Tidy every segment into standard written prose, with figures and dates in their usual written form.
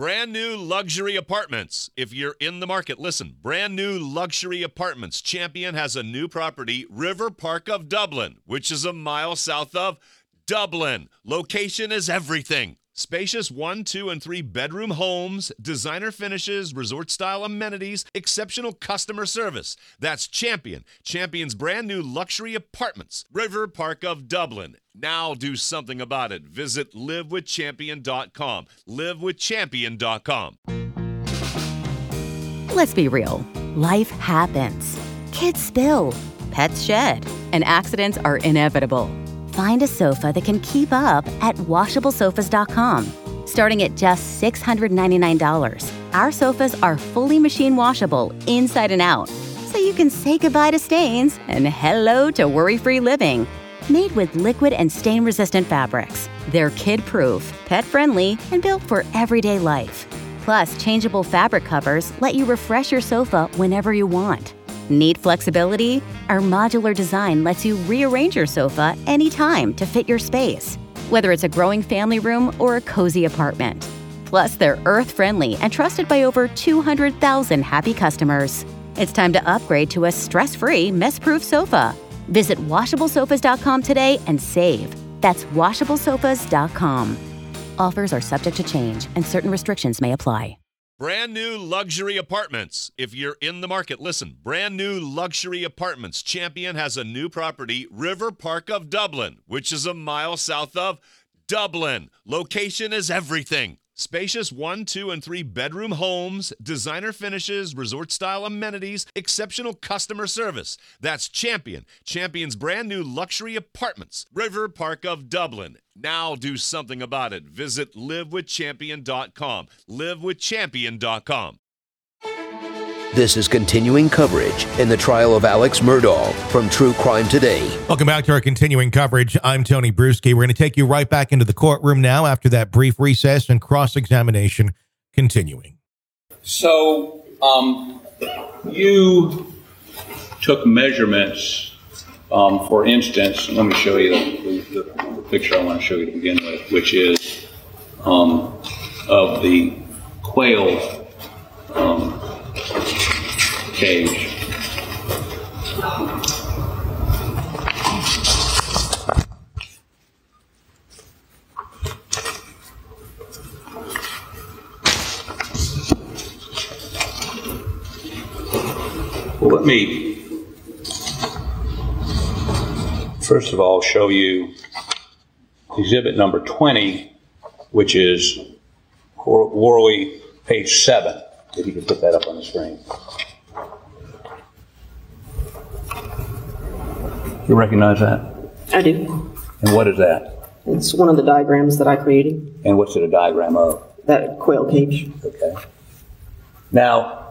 Brand new luxury apartments. If you're in the market, listen. Brand new luxury apartments. Champion has a new property, River Park of Dublin, which is a mile south of Dublin. Location is everything. Spacious 1, 2, and 3 bedroom homes, designer finishes, resort-style amenities, exceptional customer service. That's Champion. Champion's brand new luxury apartments, River Park of Dublin. Now do something about it. Visit livewithchampion.com. livewithchampion.com. Let's be real. Life happens. Kids spill. Pets shed. And accidents are inevitable. Find a sofa that can keep up at washablesofas.com. Starting at just $699, our sofas are fully machine washable inside and out, so you can say goodbye to stains and hello to worry-free living. Made with liquid and stain-resistant fabrics, they're kid-proof, pet-friendly, and built for everyday life. Plus, changeable fabric covers let you refresh your sofa whenever you want. Need flexibility? Our modular design lets you rearrange your sofa anytime to fit your space, whether it's a growing family room or a cozy apartment. Plus, they're earth-friendly and trusted by over 200,000 happy customers. It's time to upgrade to a stress-free, mess-proof sofa. Visit washablesofas.com today and save. That's washablesofas.com. Offers are subject to change and certain restrictions may apply. Brand new luxury apartments. If you're in the market, listen. Brand new luxury apartments. Champion has a new property, River Park of Dublin, which is a mile south of Dublin. Location is everything. Spacious 1, 2, and 3 bedroom homes, designer finishes, resort-style amenities, exceptional customer service. That's Champion. Champion's brand new luxury apartments, River Park of Dublin. Now do something about it. Visit livewithchampion.com. livewithchampion.com. This is continuing coverage in the trial of Alex Murdaugh from True Crime Today. Welcome back to our continuing coverage. I'm Tony Bruschi. We're going to take you right back into the courtroom now after that brief recess and cross-examination continuing. So, you took measurements, for instance, let me show you the picture I want to show you to begin with, which is of the quail cage. Well, let me first of all show you exhibit number 20, which is Worley, page 7. If you could put that up on the screen. You recognize that? I do. And what is that? It's one of the diagrams that I created. And what's it a diagram of? That quail cage. Okay. Now,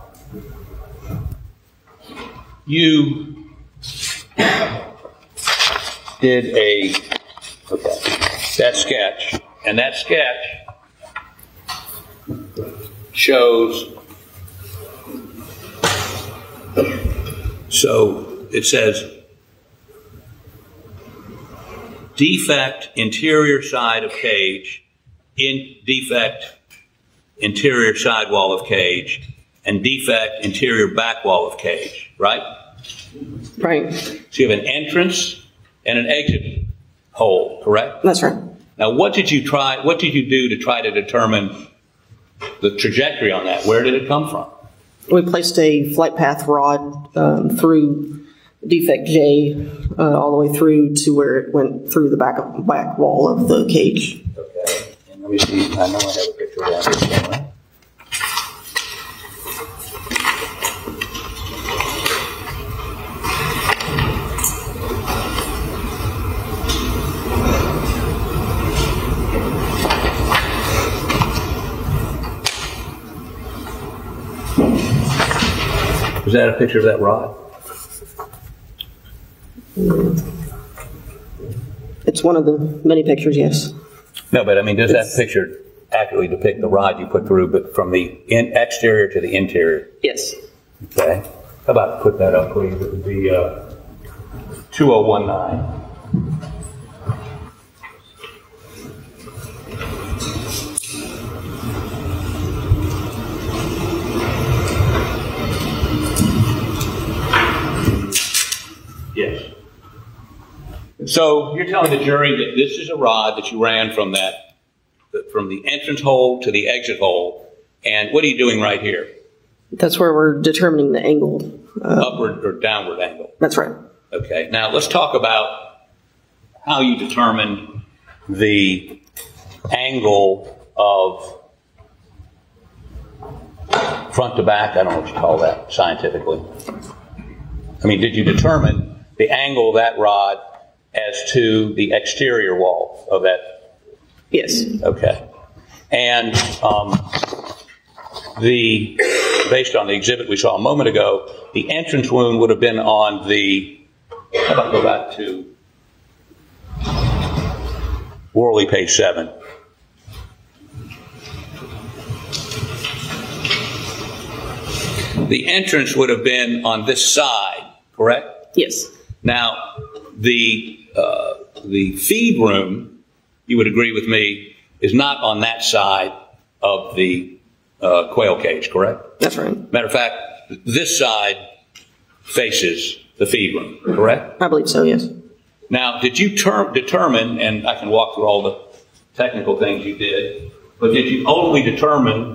you did that sketch, and that sketch shows, so it says, defect interior side of cage, defect interior side wall of cage, and defect interior back wall of cage, right? Right. So you have an entrance and an exit hole, correct? That's right. Now, what did you do to try to determine the trajectory on that? Where did it come from? We placed a flight path rod through defect J all the way through to where it went through the back wall of the cage. Okay. And let me see. I know I have a picture of that here somewhere. Is that a picture of that rod? It's one of the many pictures, yes. No, but I mean, does that picture accurately depict the rod you put through, but from the exterior to the interior? Yes. Okay. How about put that up, please? It would be 2019. So you're telling the jury that this is a rod that you ran from the entrance hole to the exit hole, and what are you doing right here? That's where we're determining the angle. Upward or downward angle? That's right. Okay, now let's talk about how you determined the angle of front to back. I don't know what you call that scientifically. I mean, did you determine the angle of that rod as to the exterior wall of that? Yes. Okay. And based on the exhibit we saw a moment ago, the entrance wound would have been on the, how about go back to Worley, page 7. The entrance would have been on this side, correct? Yes. Now, the feed room, you would agree with me, is not on that side of the quail cage, correct? That's right. Matter of fact, this side faces the feed room, correct? I believe so, yes. Now, did you determine, and I can walk through all the technical things you did, but did you only determine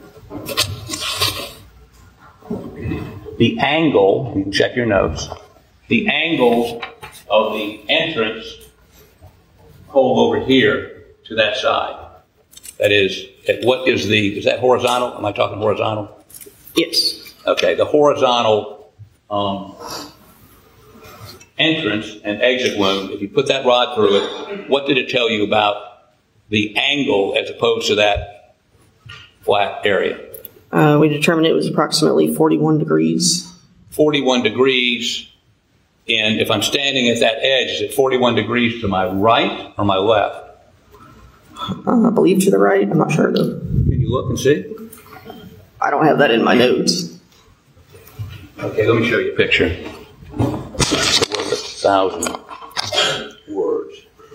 the angle, you can check your notes, the angle of the entrance hole over here to that side? That is, is that horizontal? Am I talking horizontal? Yes. Okay, the horizontal entrance and exit wound, if you put that rod through it, what did it tell you about the angle as opposed to that flat area? We determined it was approximately 41 degrees. 41 degrees, and if I'm standing at that edge, is it 41 degrees to my right or my left? I believe to the right. I'm not sure though. Can you look and see? I don't have that in my notes. Okay, let me show you a picture. It's worth 1,000 words.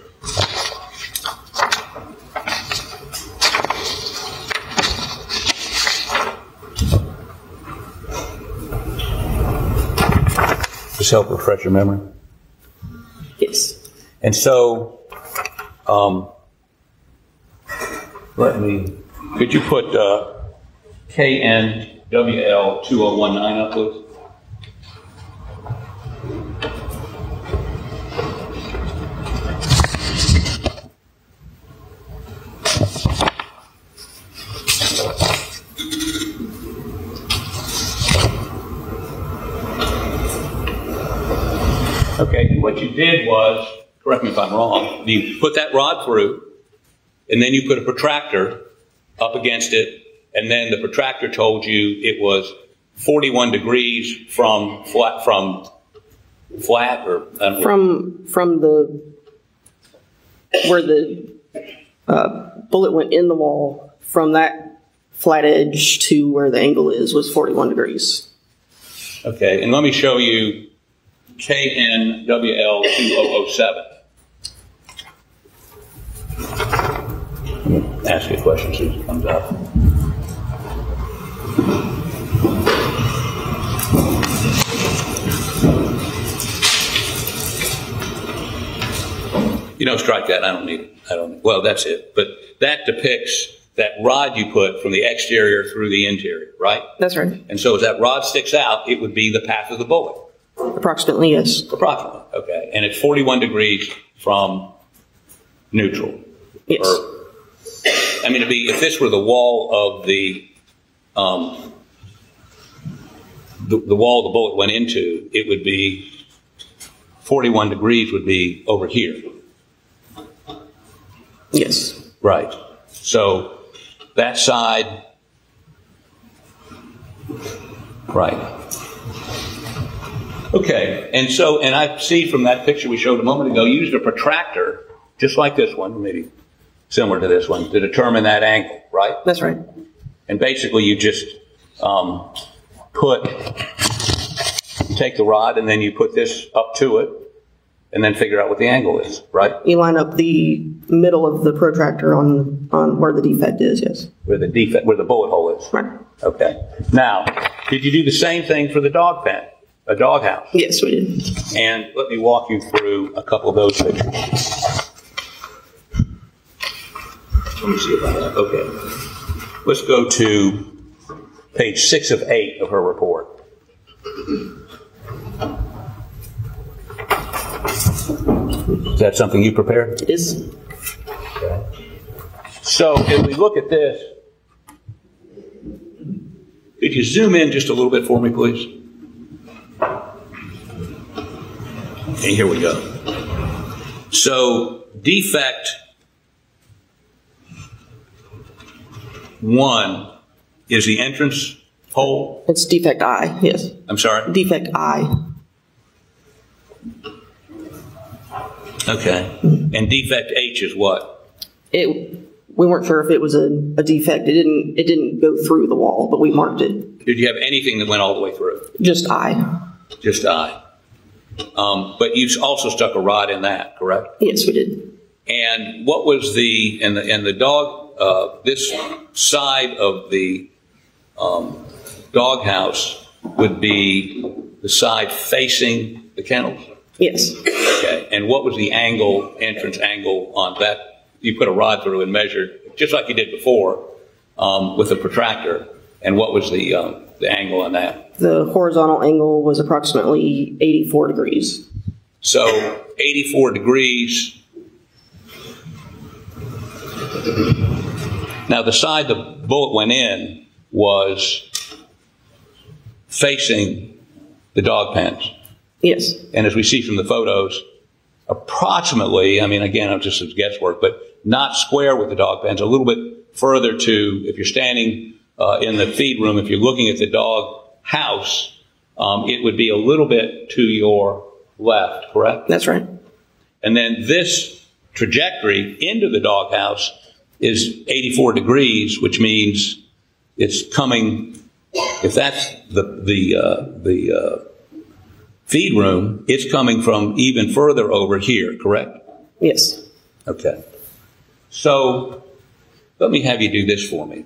Just help refresh your memory. Yes. And so, could you put KNWL 2019 up, please? Okay, what you did was, correct me if I'm wrong, you put that rod through, and then you put a protractor up against it, and then the protractor told you it was 41 degrees from flat, or from the where the bullet went in the wall, from that flat edge to where the angle is was 41 degrees. Okay, and let me show you KNWL 2007. Ask you a question, see if it comes up. You know, strike that. I don't need it. Well, that's it. But that depicts that rod you put from the exterior through the interior, right? That's right. And so as that rod sticks out, it would be the path of the bullet. Approximately, yes. Approximately, okay. And it's 41 degrees from neutral. Yes. I mean, if this were the wall of the wall the bullet went into, it would be 41 degrees would be over here. Yes. Right. So that side, right. Okay, and I see from that picture we showed a moment ago, you used a protractor, just like this one, maybe similar to this one, to determine that angle, right? That's right. And basically you just you take the rod and then you put this up to it and then figure out what the angle is, right? You line up the middle of the protractor on where the defect is, yes. Where the bullet hole is. Right. Okay. Now, did you do the same thing for the dog pen? a doghouse. Yes, we did. And let me walk you through a couple of those pictures. Let me see about that. Okay. Let's go to page 6 of 8 of her report. Is that something you prepared? It is. Okay. So if we look at this, could you zoom in just a little bit for me, please? And here we go. So defect 1 is the entrance hole. It's defect I, yes. I'm sorry? Defect I. Okay. And defect H is what? We weren't sure if it was a defect. It didn't go through the wall, but we marked it. Did you have anything that went all the way through? Just I. Just I. But you also stuck a rod in that, correct? Yes, we did. And what was the dog, this side of the doghouse would be the side facing the kennels? Yes. Okay. And what was the entrance angle on that? You put a rod through and measured, just like you did before, with a protractor. And what was the angle on that? The horizontal angle was approximately 84 degrees. So 84 degrees. Now the side the bullet went in was facing the dog pens. Yes. And as we see from the photos, approximately, I mean, again, it's just guesswork, but not square with the dog pens, a little bit further to, if you're standing in the feed room, if you're looking at the dog house, it would be a little bit to your left, correct? That's right. And then this trajectory into the dog house is 84 degrees, which means it's coming, if that's the feed room, it's coming from even further over here, correct? Yes. Okay. So let me have you do this for me.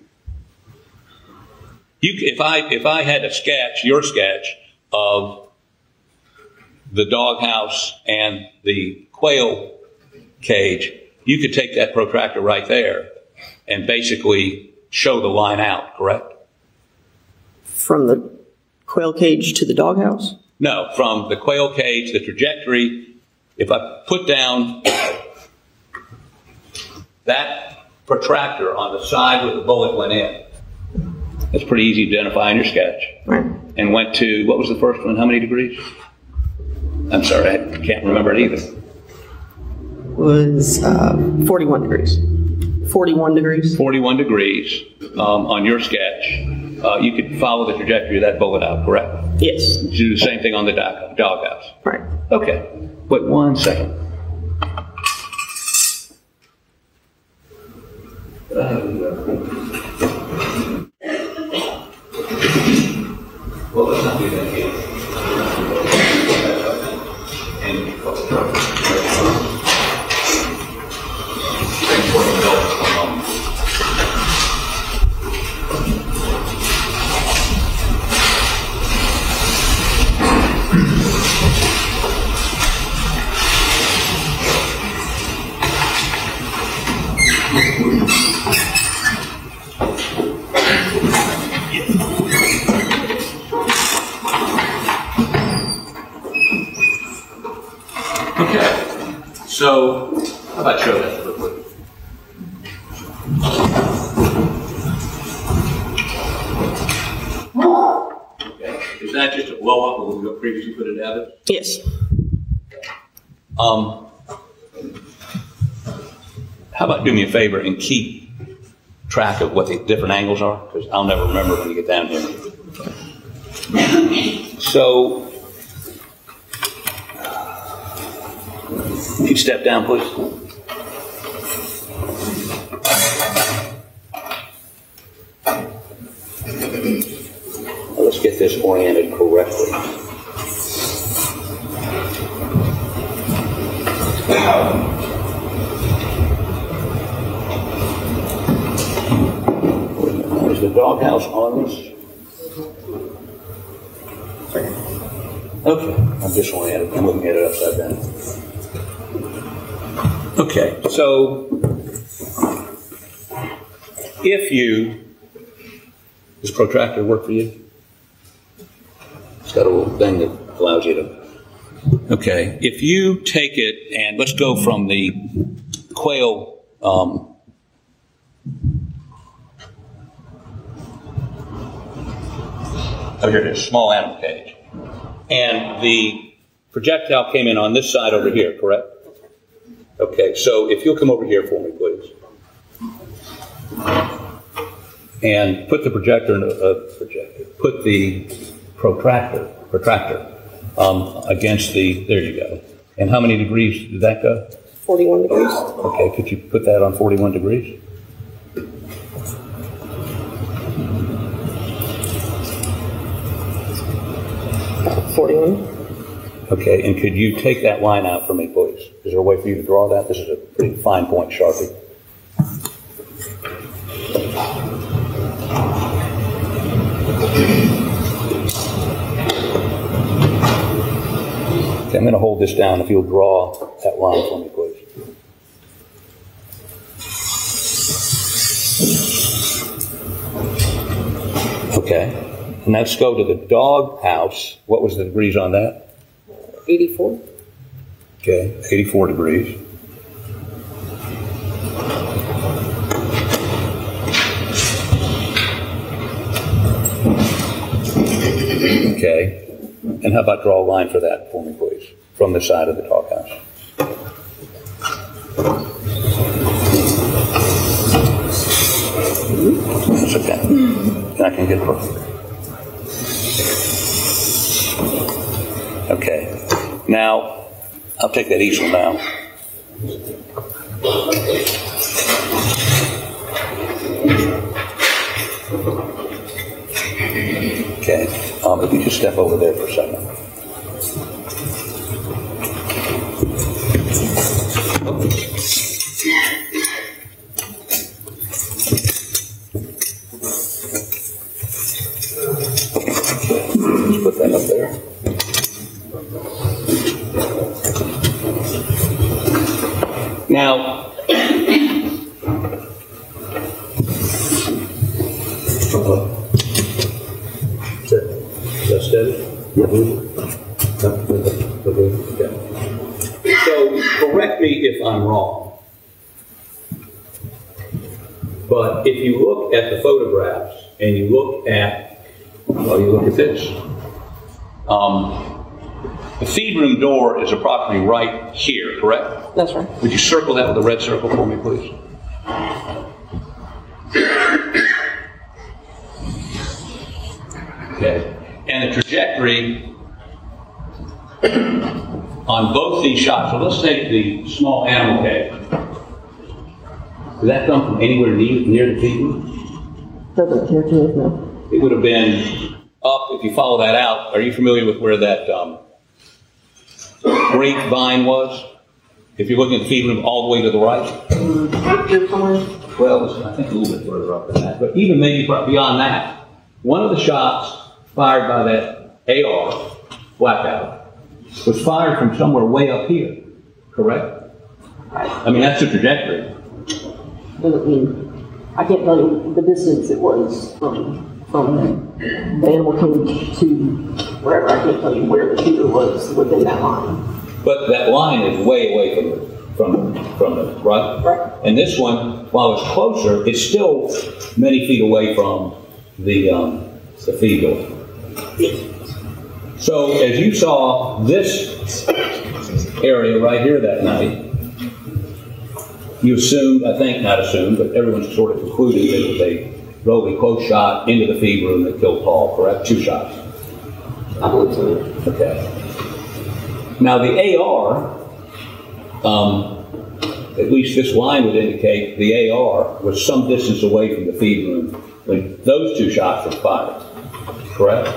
If I had a sketch, your sketch of the doghouse and the quail cage, you could take that protractor right there and basically show the line out, correct? From the quail cage to the doghouse? No, from the quail cage, the trajectory, if I put down that protractor on the side where the bullet went in, that's pretty easy to identify in your sketch. Right. And went to, what was the first one? How many degrees? I'm sorry, I can't remember it either. Was 41 degrees. 41 degrees. 41 degrees on your sketch. You could follow the trajectory of that bullet out, correct? Yes. Do the same thing on the doghouse. Right. Okay. Wait 1 second. Well, let's not do that here. Okay, so how about show that real quick? Okay, is that just a blow up when we previously put it together? Yes. How about do me a favor and keep track of what the different angles are? Because I'll never remember when you get down here. So, can you step down, please? Let's get this oriented correctly. Is the doghouse on this? Okay, I'm just looking at it upside down. Okay, so does protractor work for you? It's got a little thing that allows you to. Okay, if you take it and let's go from the quail. Oh, here it is, small animal cage. And the projectile came in on this side over here, correct? Okay, so if you'll come over here for me, please. And put the put the protractor against there you go. And how many degrees did that go? 41 degrees. Okay, could you put that on 41 degrees? Okay, and could you take that line out for me, please? Is there a way for you to draw that? This is a pretty fine point Sharpie. Okay, I'm going to hold this down if you'll draw that line for me, please. Okay, and let's go to the dog house. What was the degrees on that? 84. Okay, 84 degrees. Okay, and how about draw a line for that for me, please, from the side of the doghouse. That's okay. I can get perfect. Okay. Now, I'll take that easel down. Okay. If you just step over there for a second. Just put that up there. Now, so correct me if I'm wrong, but if you look at the photographs and you look at this, the feed room door is approximately right here, correct? That's right. Would you circle that with a red circle for me, please? Okay. And the trajectory on both these shots, so let's take the small animal cage. Did that come from anywhere near the feed room? Doesn't appear to have, no. It would have been up, if you follow that out. Are you familiar with where that grapevine was? If you're looking at the feed room all the way to the right? Well, I think a little bit further up than that, but even maybe beyond that. One of the shots fired by that AR, Blackout, was fired from somewhere way up here, correct? I mean, that's the trajectory. I can't tell you the distance it was from the animal cage to wherever. I can't tell you where the shooter was within that line. But that line is way away from the right? Right. And this one, while it's closer, it's still many feet away from the feed door. So as you saw this area right here that night, you assumed, I think not assumed, but everyone sort of concluded that it was a relatively close shot into the feed room that killed Paul, correct? 2 shots. I believe so. Okay. Now the AR, at least this line would indicate the AR was some distance away from the feed room when those 2 shots were fired, correct?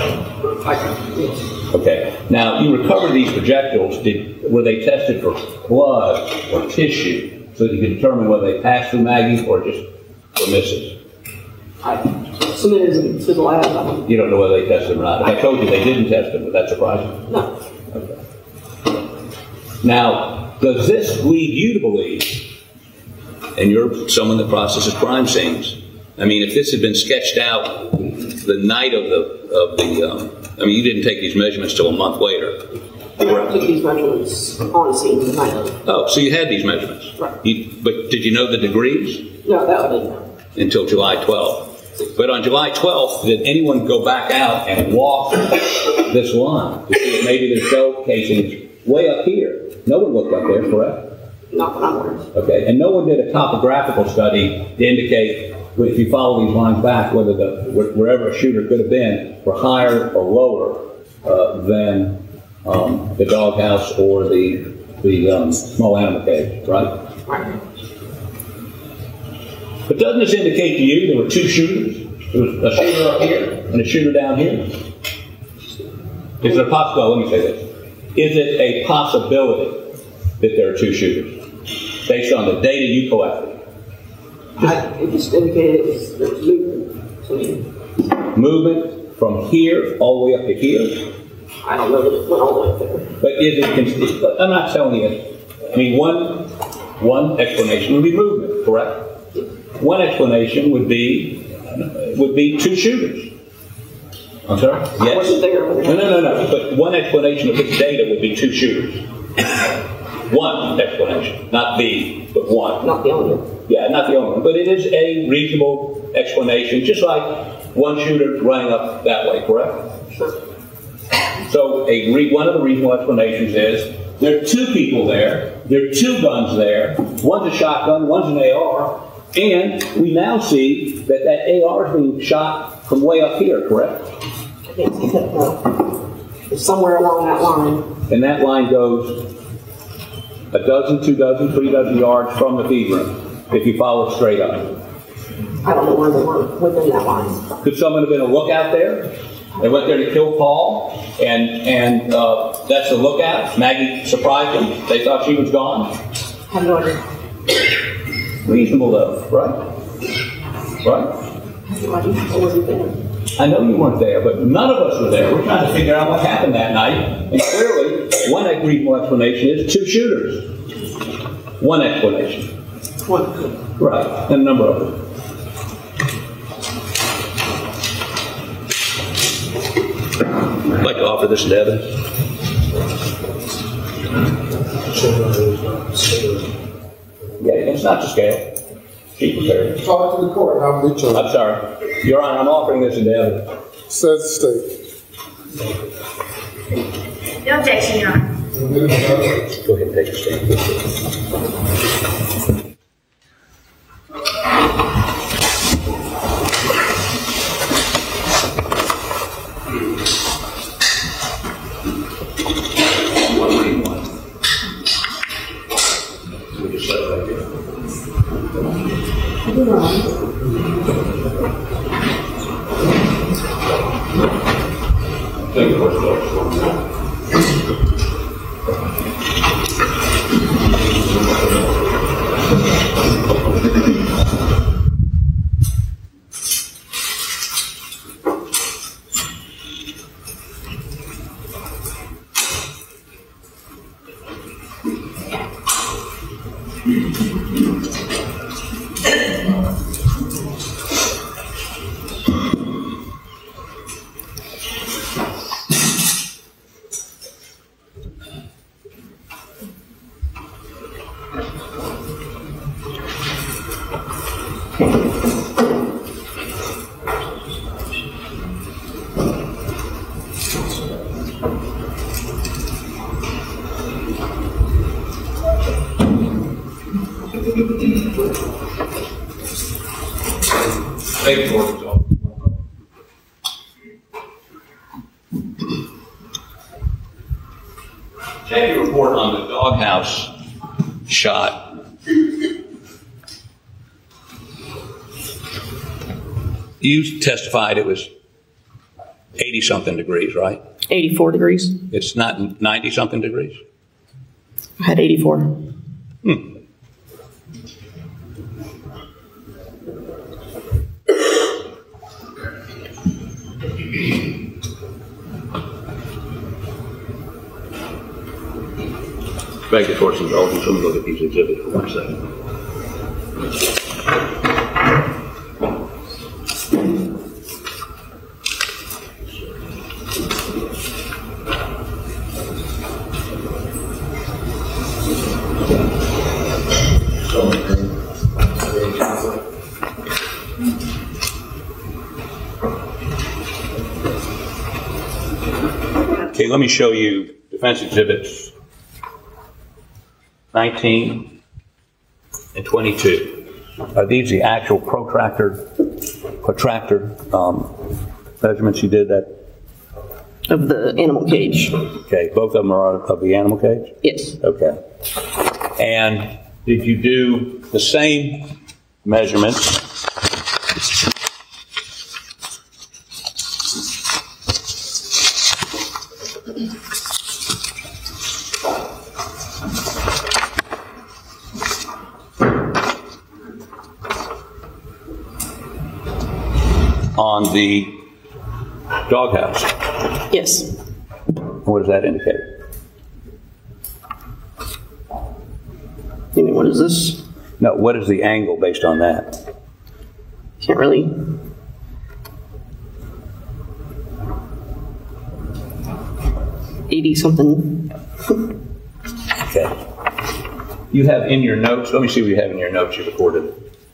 Okay. Now you recovered these projectiles. Were they tested for blood or tissue so that you could determine whether they passed through Maggie or just were misses? I submitted to the lab. You don't know whether they tested them or not. If I told you they didn't test them, would that surprise you? No. Okay. Now, does this lead you to believe, and you're someone that processes crime scenes, I mean, if this had been sketched out the night of the I mean, you didn't take these measurements till a month later. I took these measurements on scene the night of. Oh, so you had these measurements. Right. But did you know the degrees? No, that I didn't know. Until July 12th. But on July 12th, did anyone go back out and walk this line to see if maybe there's shell casings way up here? No one looked up there, correct? Not that I'm aware of. Okay, and no one did a topographical study to indicate, if you follow these lines back, whether wherever a shooter could have been were higher or lower than the doghouse or the small animal cage, right? Right. But doesn't this indicate to you there were two shooters? There was a shooter up here and a shooter down here. Is it a possibility? Let me say this. Is it a possibility that there are two shooters based on the data you collected? It just indicated there was movement to me. Movement from here all the way up to here? I don't know that it went all the way up there. But is it, I'm not telling you, I mean, one explanation would be movement, correct? One explanation would be two shooters. I'm sorry? Yes? I wasn't there. No. But one explanation of this data would be two shooters. One explanation. Not the, but one. Not the only one. Yeah, not the only one. But it is a reasonable explanation, just like one shooter running up that way, correct? Sure. So one of the reasonable explanations is there are two people there, there are two guns there, one's a shotgun, one's an AR, and we now see that AR is being shot from way up here, correct? I can't see that though. It's somewhere along that line. And that line goes a dozen, 2 dozen, 3 dozen yards from the feed room, if you follow it straight up. I don't know where they were within that line. Could someone have been a lookout there? They went there to kill Paul, and that's the lookout. Maggie surprised them. They thought she was gone. I have no idea. Reasonable though, right? Right? I have no idea. I wasn't there. I know you weren't there, but none of us were there. We're trying to figure out what happened that night. And clearly, one reasonable explanation is two shooters. One explanation. One. Right, and a number of them. I'd like to offer this as evidence. Yeah, it's not to scale. She prepared. Talk to the court. I'll meet you. I'm sorry. Your Honor, I'm offering this as evidence. Says the state. No objection, Your Honor. Go ahead and take a stand. Check your report on the doghouse shot. You testified it was 80-something degrees, right? 84 degrees. It's not 90-something degrees? I had 84. beg the court's indulgence. Let me look at these exhibits for 1 second. Okay, let me show you defense exhibits 19 and 22. Are these the actual protractor measurements you did that? Of the animal cage. Okay, both of them are of the animal cage? Yes. Okay. And did you do the same measurements on the doghouse? Yes. What does that indicate? You mean, what is this? No, what is the angle based on that? Can't really. $80-something. Okay. You have in your notes, let me see what you have in your notes you recorded.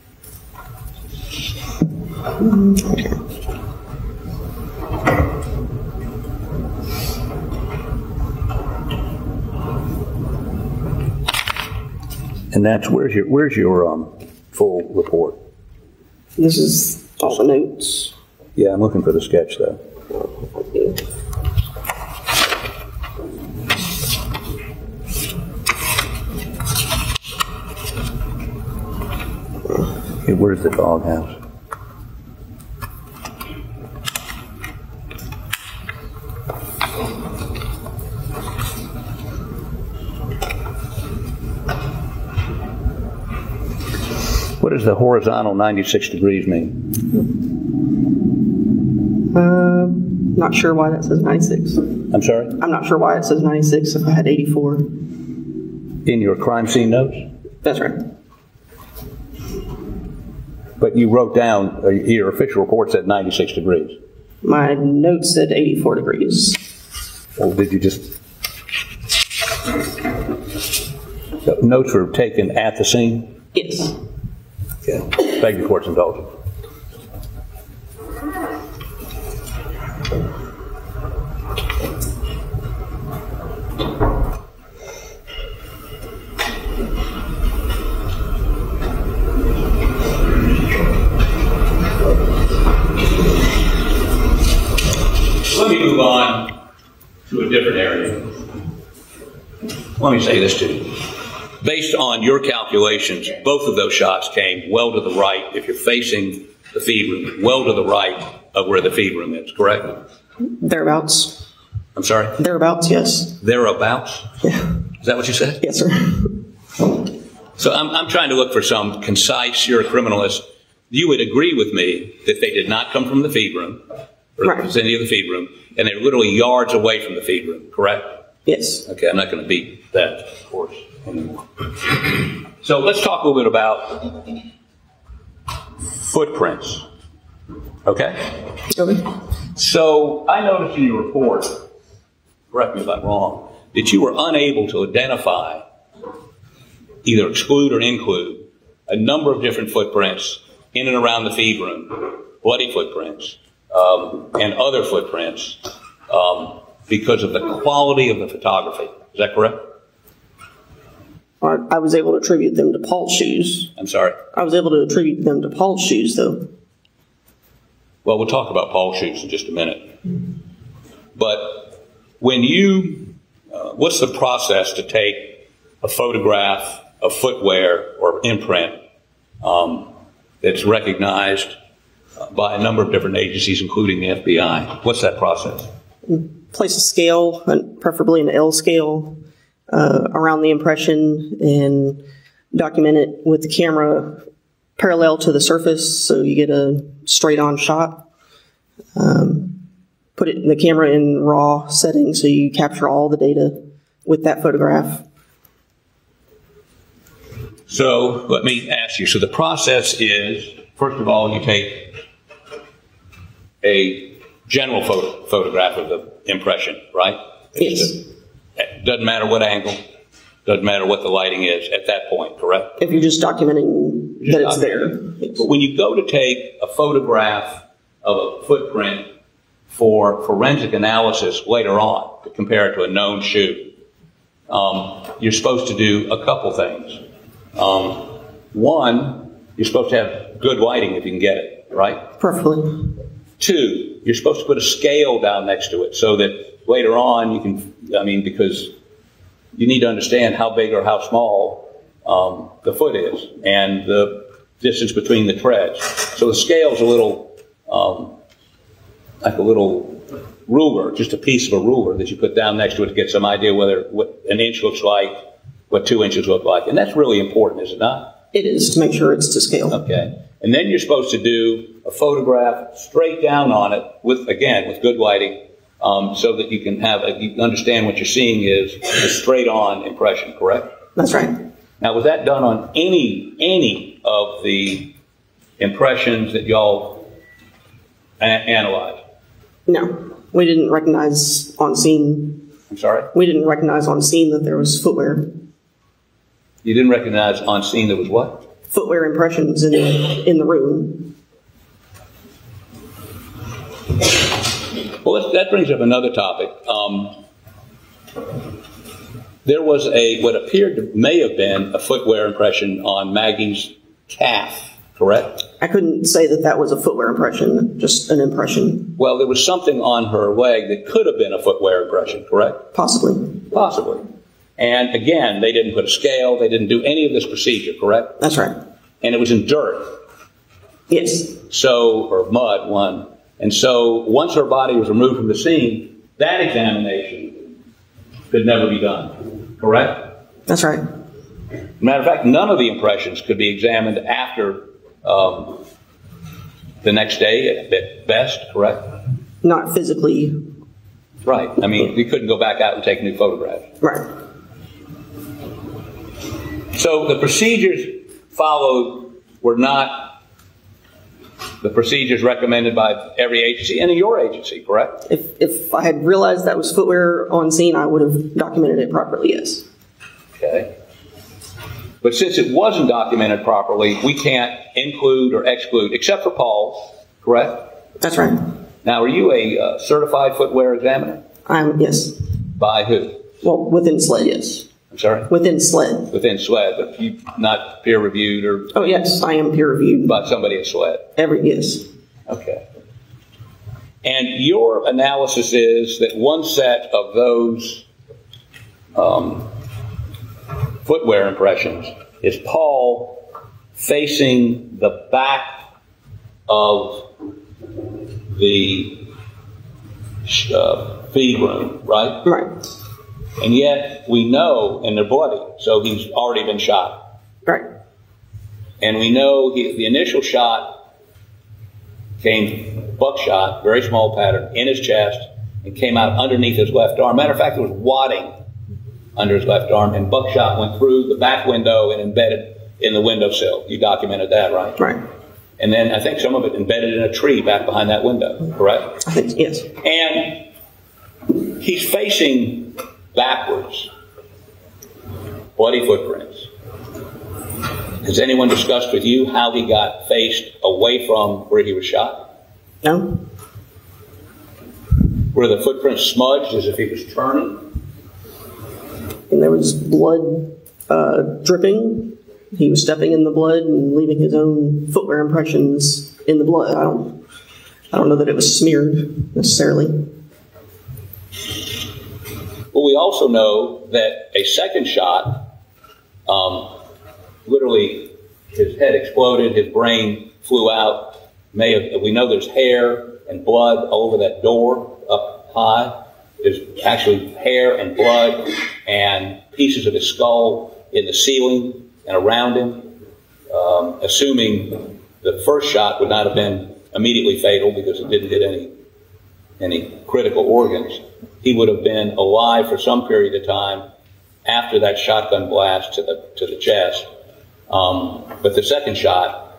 And that's, where's your full report? This is all the notes. Yeah, I'm looking for the sketch though. Okay, where's the doghouse? What does the horizontal 96 degrees mean? Not sure why that says 96. I'm sorry? I'm not sure why it says 96 if I had 84. In your crime scene notes? That's right. But you wrote down, your official report said 96 degrees. My notes said 84 degrees. Or did you just... The notes were taken at the scene? Yes. Okay. Beg the court's indulgence. Let me move on to a different area. Let me say this to you. Based on your calculations, both of those shots came well to the right, if you're facing the feed room, well to the right of where the feed room is, correct? Thereabouts. I'm sorry? Thereabouts, yes. Thereabouts? Yeah. Is that what you said? Yes, sir. So I'm trying to look for some concise, you're a criminalist. You would agree with me that they did not come from the feed room, or the vicinity of the feed room, and they're literally yards away from the feed room, correct? Yes. Okay, I'm not going to beat that, of course, anymore. So let's talk a little bit about footprints. Okay? Okay. So I noticed in your report, correct me if I'm wrong, that you were unable to identify, either exclude or include, a number of different footprints in and around the feed room, bloody footprints, and other footprints, because of the quality of the photography. Is that correct? I was able to attribute them to Paul's shoes. I'm sorry? I was able to attribute them to Paul's shoes, though. Well, we'll talk about Paul's shoes in just a minute. But when you, what's the process to take a photograph of footwear or imprint that's recognized by a number of different agencies, including the FBI? What's that process? Place a scale, preferably an L scale, around the impression and document it with the camera parallel to the surface so you get a straight-on shot. Put the camera in RAW settings so you capture all the data with that photograph. So let me ask you. So the process is, first of all, you take a general photograph of the impression, right? Yes. It doesn't matter what angle, doesn't matter what the lighting is at that point, correct? If you're just documenting that it's there. Yes. But when you go to take a photograph of a footprint for forensic analysis later on, to compare it to a known shoe, you're supposed to do a couple things. One, you're supposed to have good lighting if you can get it, right? Perfectly. Two, you're supposed to put a scale down next to it so that later on you can, because you need to understand how big or how small the foot is and the distance between the treads. So the scale's a little, like a little ruler, just a piece of a ruler that you put down next to it to get some idea what an inch looks like, what 2 inches look like. And that's really important, is it not? It is, to make sure it's to scale. Okay. And then you're supposed to do a photograph straight down on it with good lighting, so that you can you understand what you're seeing is a straight on impression, correct? That's right. Now, was that done on any of the impressions that y'all analyzed? No. We didn't recognize on scene. I'm sorry? We didn't recognize on scene that there was footwear. You didn't recognize on scene there was what? Footwear impressions in the room. Well, that brings up another topic. There was what may have been a footwear impression on Maggie's calf, correct? I couldn't say that was a footwear impression, just an impression. Well, there was something on her leg that could have been a footwear impression, correct? Possibly. Possibly. And again, they didn't put a scale, they didn't do any of this procedure, correct? That's right. And it was in dirt. Yes. Or mud, one. And so once her body was removed from the scene, that examination could never be done, correct? That's right. Matter of fact, none of the impressions could be examined after the next day at best, correct? Not physically. Right. You couldn't go back out and take new photographs. Right. So the procedures followed were not the procedures recommended by every agency and your agency, correct? If I had realized that was footwear on scene, I would have documented it properly, yes. Okay. But since it wasn't documented properly, we can't include or exclude, except for Paul's, correct? That's right. Now, are you a certified footwear examiner? Yes. By who? Well, within SLED, yes. I'm sorry? Within SLED. Within SLED, but you not peer reviewed or? Oh, yes, I am peer reviewed. By somebody at SLED? Yes. Okay. And your analysis is that one set of those footwear impressions is Paul facing the back of the feed room, right? Right. And yet we know, and they're bloody, so he's already been shot. Right. And we know the initial shot came buckshot, very small pattern, in his chest, and came out underneath his left arm. Matter of fact, it was wadding under his left arm, and buckshot went through the back window and embedded in the windowsill. You documented that, right? Right. And then I think some of it embedded in a tree back behind that window, correct? I think, yes. And he's facing backwards. Bloody footprints. Has anyone discussed with you how he got faced away from where he was shot? No. Were the footprints smudged as if he was turning? And there was blood dripping. He was stepping in the blood and leaving his own footwear impressions in the blood. I don't know that it was smeared necessarily. Well, we also know that a second shot, literally his head exploded, his brain flew out. We know there's hair and blood all over that door up high. There's actually hair and blood and pieces of his skull in the ceiling and around him. Assuming the first shot would not have been immediately fatal because it didn't hit any critical organs, he would have been alive for some period of time after that shotgun blast to the chest. But the second shot,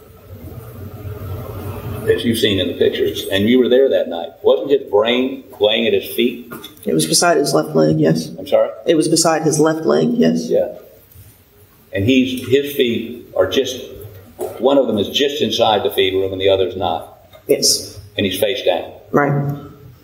as you've seen in the pictures, and you were there that night, wasn't his brain laying at his feet? It was beside his left leg, yes. I'm sorry? It was beside his left leg, yes. Yeah. And his feet are just, one of them is just inside the feed room and the other's not. Yes. And he's face down. Right.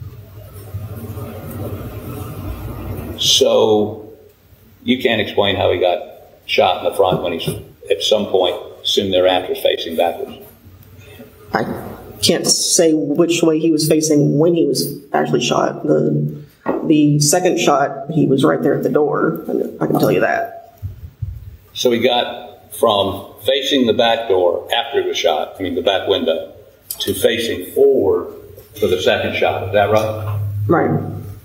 So you can't explain how he got shot in the front when he's at some point soon thereafter facing backwards. I can't say which way he was facing when he was actually shot. The second shot, he was right there at the door. I can tell you that. So he got from facing the back door after he was shot, I mean the back window, to facing forward for the second shot. Is that right? Right.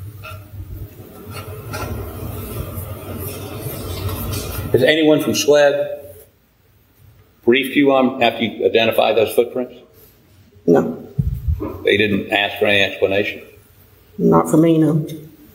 Has anyone from SLED briefed you on after you identified those footprints? No. They didn't ask for any explanation? Not for me, no.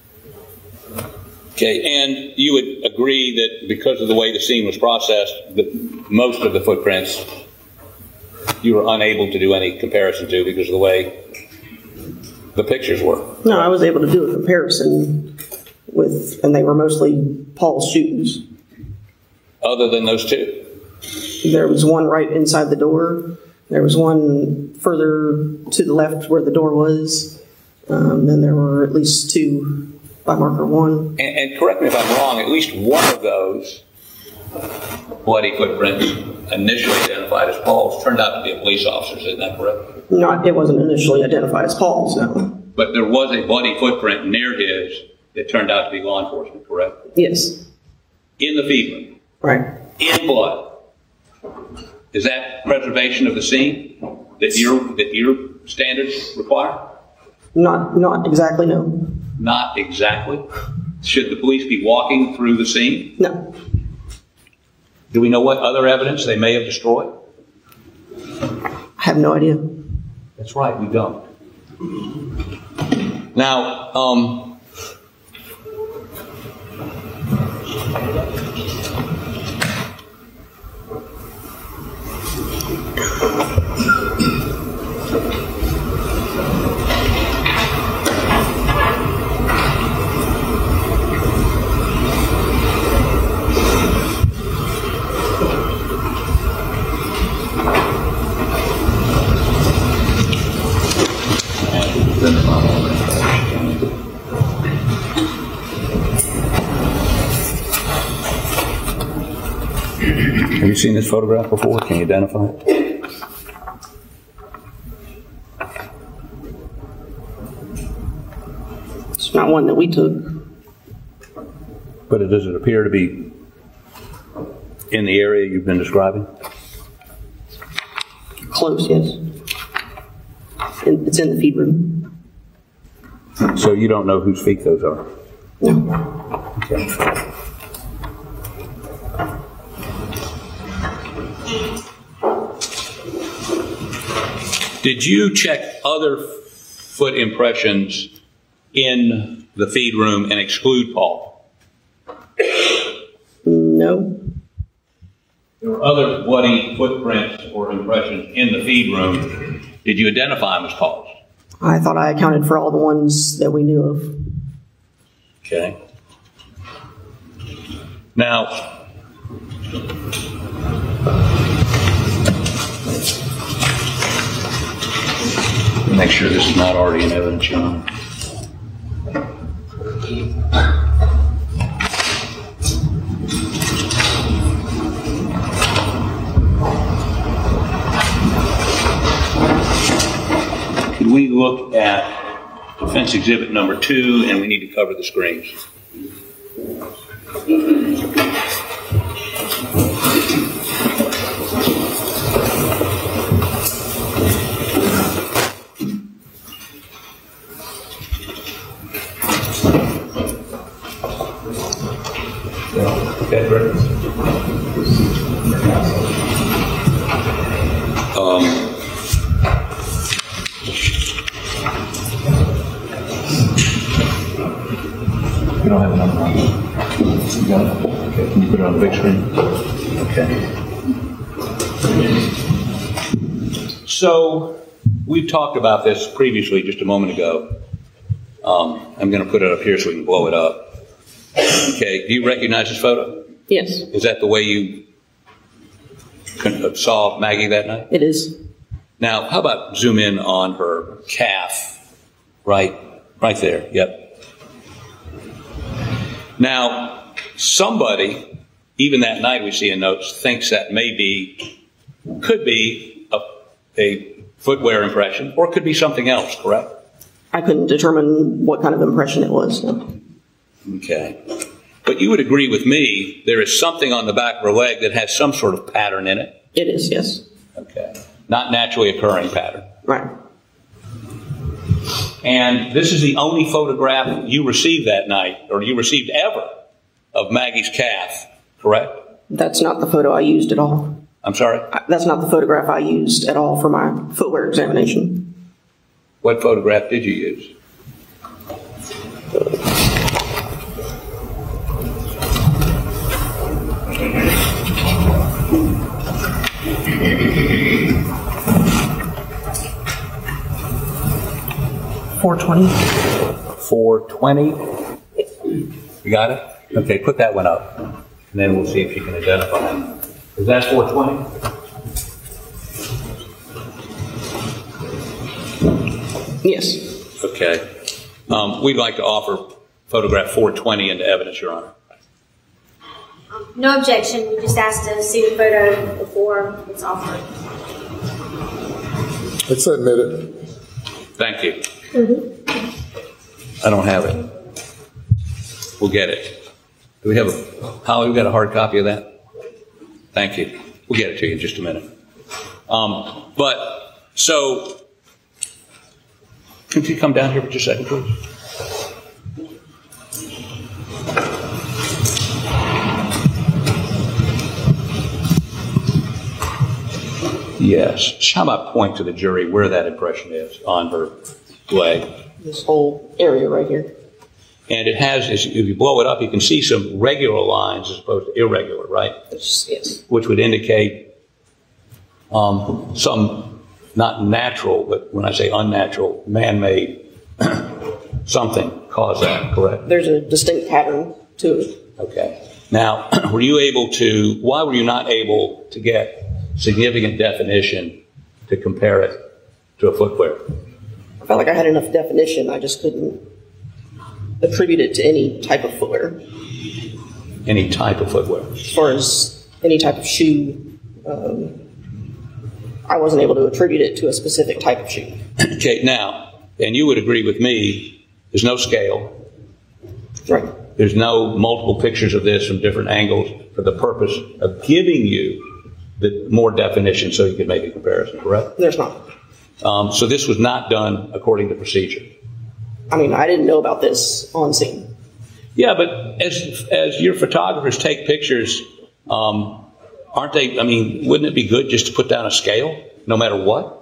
Okay, and you would agree that because of the way the scene was processed, that most of the footprints you were unable to do any comparison to because of the way the pictures were? No, I was able to do a comparison with, and they were mostly Paul's shoes. Other than those two? There was one right inside the door. There was one further to the left where the door was. Then there were at least two by marker one. And correct me if I'm wrong, at least one of those bloody footprints initially identified as Paul's turned out to be a police officer's, isn't that correct? It wasn't initially identified as Paul's, no. But there was a bloody footprint near his that turned out to be law enforcement, correct? Yes. In the feed room? Right. In blood. Is that preservation of the scene that your standards require? Not exactly, no. Not exactly? Should the police be walking through the scene? No. Do we know what other evidence they may have destroyed? I have no idea. That's right, we don't. Now, have you seen this photograph before? Can you identify it? It's not one that we took. But does it appear to be in the area you've been describing? Close, yes. It's in the feed room. So you don't know whose feet those are? No. Okay. Did you check other foot impressions in the feed room and exclude Paul? No. There were other bloody footprints or impressions in the feed room. Did you identify them as Paul's? I thought I accounted for all the ones that we knew of. Okay. Now, make sure this is not already in evidence, John. Could we look at defense exhibit number 2, and we need to cover the screens. Okay, great. You don't have a number on it. You got it? Okay, can you put it on the big screen? Okay. So we've talked about this previously just a moment ago. I'm going to put it up here so we can blow it up. Okay. Do you recognize this photo? Yes, Is that the way you saw Maggie that night? it is. Now, how about zoom in on her calf? Right there. Yep. Now, somebody, even that night we see in notes, thinks that could be a footwear impression, or it could be something else, correct? I couldn't determine what kind of impression it was. No. Okay. But you would agree with me, there is something on the back of her leg that has some sort of pattern in it? It is, yes. Okay. Not naturally occurring pattern. Right. And this is the only photograph you received that night, or you received ever, of Maggie's calf, correct? That's not the photo I used at all. I'm sorry? That's not the photograph I used at all for my footwear examination. What photograph did you use? .420. 420. You got it? Okay, put that one up, and then we'll see if you can identify it. Is that 420? Yes. Okay. We'd like to offer photograph 420 into evidence, Your Honor. No objection. We just asked to see the photo before it's offered. It's admitted. Thank you. I don't have it. We'll get it. Do we have Holly, we got a hard copy of that? Thank you. We'll get it to you in just a minute. So, can you come down here for just a second, please? Yes. How about point to the jury where that impression is on her leg? This whole area right here. And it has, if you blow it up, you can see some regular lines as opposed to irregular, right? Yes. Which would indicate some not natural, but when I say unnatural, man-made something caused that, correct? There's a distinct pattern to it. Okay. Now, why were you not able to get significant definition to compare it to a footwear? I felt like I had enough definition. I just couldn't attribute it to any type of footwear. Any type of footwear? As far as any type of shoe, I wasn't able to attribute it to a specific type of shoe. Okay, now, and you would agree with me, there's no scale. Right. There's no multiple pictures of this from different angles for the purpose of giving you the more definition so you can make a comparison, correct? There's not. So this was not done according to procedure. I mean, I didn't know about this on scene. Yeah, but as your photographers take pictures, aren't they, I mean, wouldn't it be good just to put down a scale no matter what?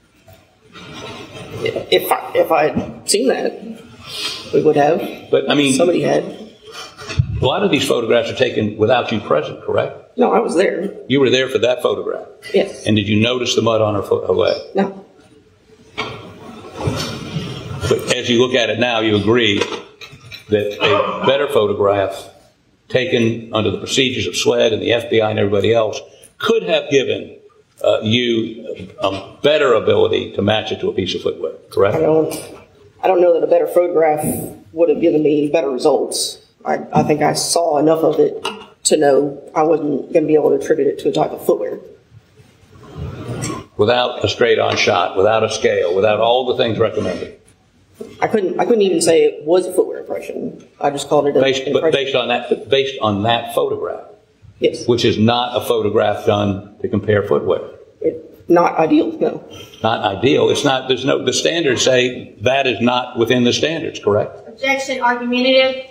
If I'd seen that, we would have. But I mean, somebody had. A lot of these photographs are taken without you present, correct? No, I was there. You were there for that photograph? Yes. And did you notice the mud on her leg? No. But as you look at it now, you agree that a better photograph taken under the procedures of SLED and the FBI and everybody else could have given you a better ability to match it to a piece of footwear, correct? I don't know that a better photograph would have given me better results. I think I saw enough of it to know I wasn't going to be able to attribute it to a type of footwear. Without a straight-on shot, without a scale, without all the things recommended. I couldn't even say it was a footwear impression. I just called it an impression. But based on that photograph, yes, which is not a photograph done to compare footwear. Not ideal, no. Not ideal. It's not. There's no. The standards say that is not within the standards. Correct. Objection. Argumentative.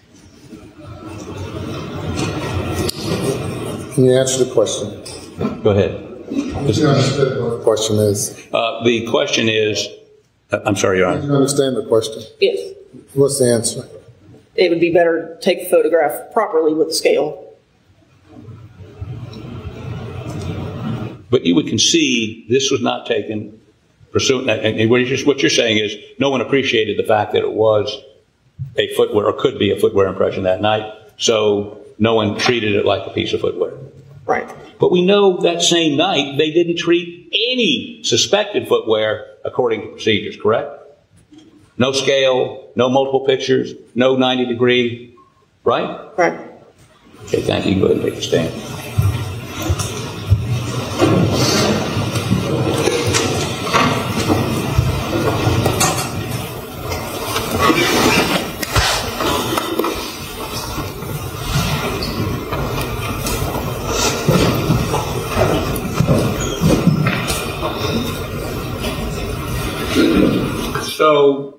Can you answer the question? Go ahead. You understand what the question is? The question is. I'm sorry, Your Honor. You understand the question? Yes. What's the answer? It would be better to take the photograph properly with the scale. But you would concede this was not taken pursuant, and what you're saying is no one appreciated the fact that it was a footwear, or could be a footwear impression that night, so no one treated it like a piece of footwear. Right. But we know that same night they didn't treat any suspected footwear according to procedures, correct? No scale, no multiple pictures, no 90-degree, right? Right. Okay, thank you. Go ahead and take a stand. So,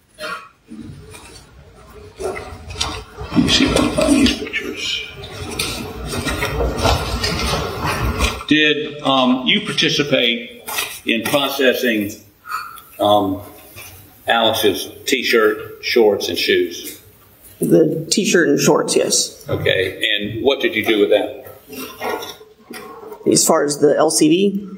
let me see if I can find these pictures. Did you participate in processing Alex's T-shirt, shorts, and shoes? The T-shirt and shorts, yes. Okay, and what did you do with that? As far as the LCD,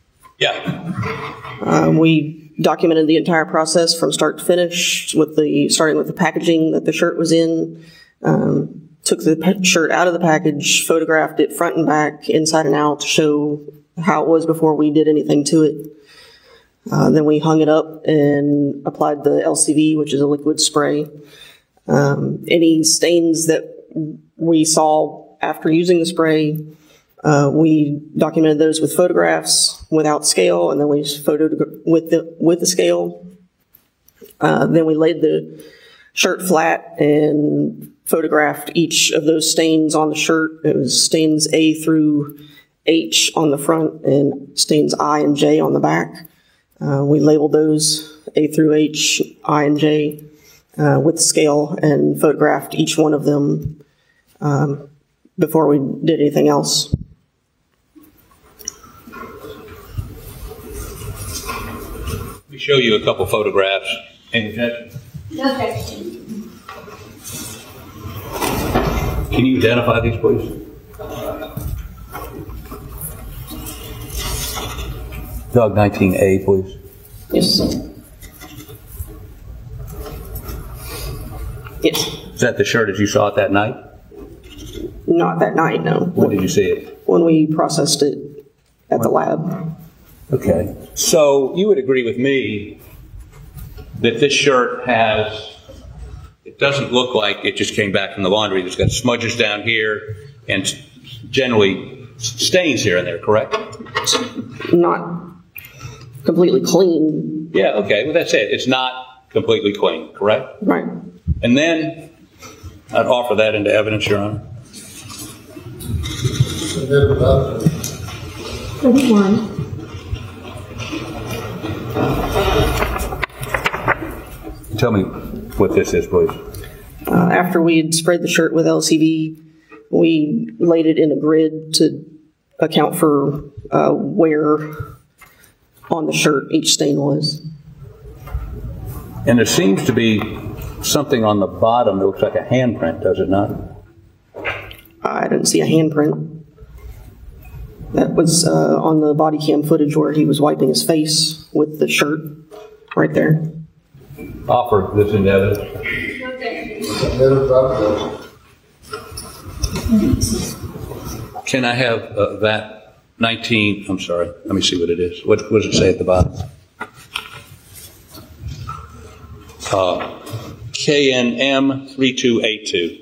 Yeah. we documented the entire process from start to finish, starting with the packaging that the shirt was in. Took the shirt out of the package, photographed it front and back, inside and out, to show how it was before we did anything to it. Then we hung it up and applied the LCV, which is a liquid spray. Any stains that we saw after using the spray, we documented those with photographs without scale, and then we photoed with the scale. Then we laid the shirt flat and photographed each of those stains on the shirt. It was stains A through H on the front and stains I and J on the back. We labeled those A through H, I and J with the scale, and photographed each one of them before we did anything else. Let me show you a couple photographs. Any objection? No objection. Can you identify these, please? Doug, 19A, please. Yes. Yes. Is that the shirt as you saw it that night? Not that night, no. When did you see it? When we processed it at the lab. Okay. So you would agree with me that this shirt it doesn't look like it just came back from the laundry. It's got smudges down here and generally stains here and there, correct? Not completely clean. Yeah, okay. Well, that's it. It's not completely clean, correct? Right. And then I'd offer that into evidence, Your Honor. 31. Tell me what this is, please. After we had sprayed the shirt with LCV, we laid it in a grid to account for where on the shirt each stain was. And there seems to be something on the bottom that looks like a handprint, does it not? I didn't see a handprint. That was on the body cam footage where he was wiping his face with the shirt right there. Offer this into evidence. Can I have that 19, I'm sorry, let me see what it is. What does it say at the bottom? KNM 3282.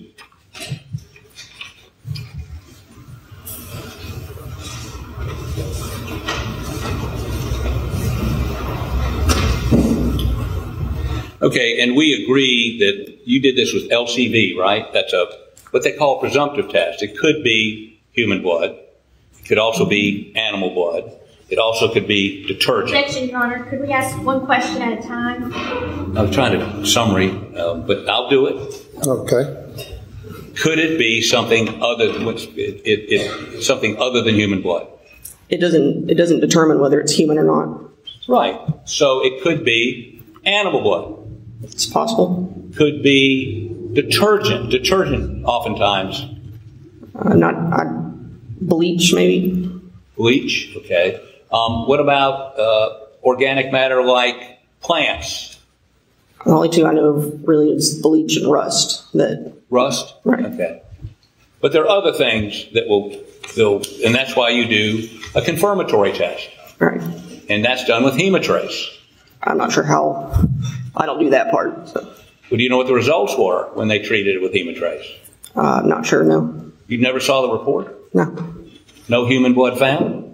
Okay, and we agree that you did this with LCV, right? That's what they call a presumptive test. It could be human blood. It could also be animal blood. It also could be detergent. Objection, Your Honor. Could we ask one question at a time? I was trying to summary, but I'll do it. Okay. Could it be something other than something other than human blood? It doesn't determine whether it's human or not. Right. So it could be animal blood. It's possible. Could be detergent. Detergent oftentimes. Not bleach, maybe. Bleach, okay. What about organic matter like plants? The only two I know of really is bleach and rust. Rust? Right. Okay. But there are other things that will, and that's why you do a confirmatory test. Right. And that's done with Hematrace. I'm not sure how. I don't do that part. So. Well, do you know what the results were when they treated it with Hematrace? I'm not sure, no. You never saw the report? No. No human blood found?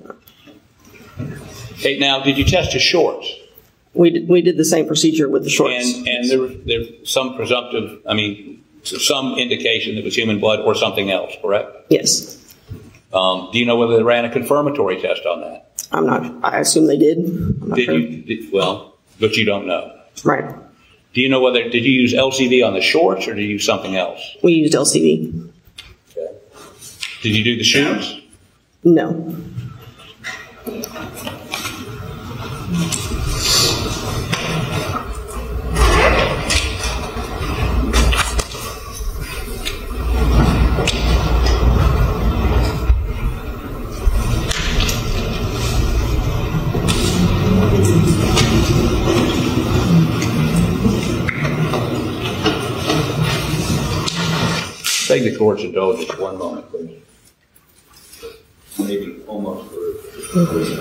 Okay, now, did you test his shorts? We did the same procedure with the shorts. And there's some presumptive, some indication that it was human blood or something else, correct? Yes. Do you know whether they ran a confirmatory test on that? I'm not. I assume they did. I'm not sure. But you don't know. Right. Do you know did you use LCD on the shorts or did you use something else? We used LCD. Okay. Did you do the shoes? No. Beg the court's indulgence 1 moment, please. Maybe almost through.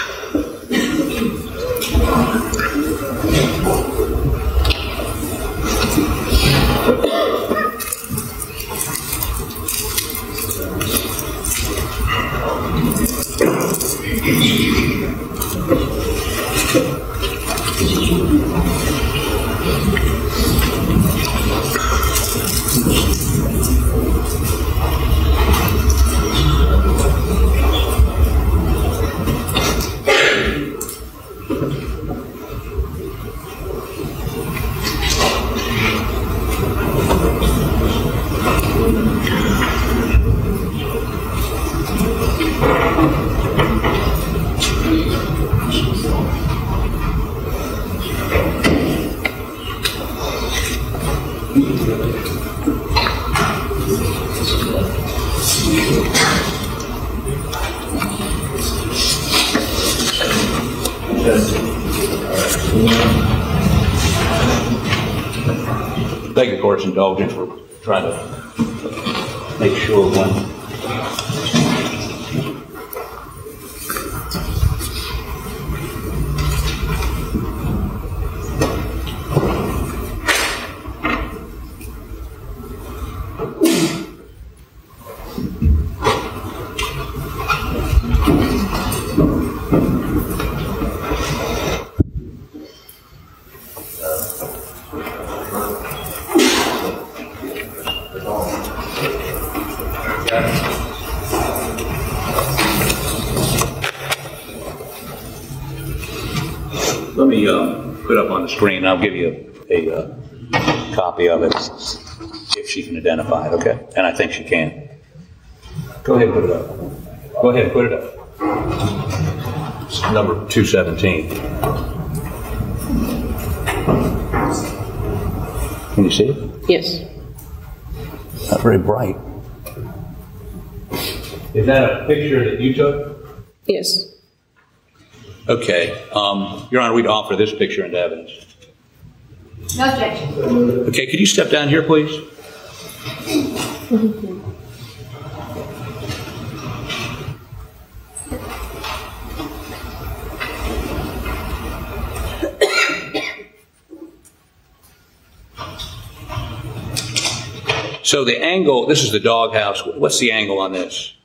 Beg the court's indulgence. We're trying to make sure one. Let me put up on the screen. I'll give you a copy of it if she can identify it, okay? And I think she can. Go ahead and put it up. Go ahead and put it up. It's number 217. Can you see it? Yes. Not very bright. Is that a picture that you took? Yes. Okay. Your Honor, we'd offer this picture into evidence. No objection. Okay, could you step down here, please? So the angle, this is the doghouse. What's the angle on this?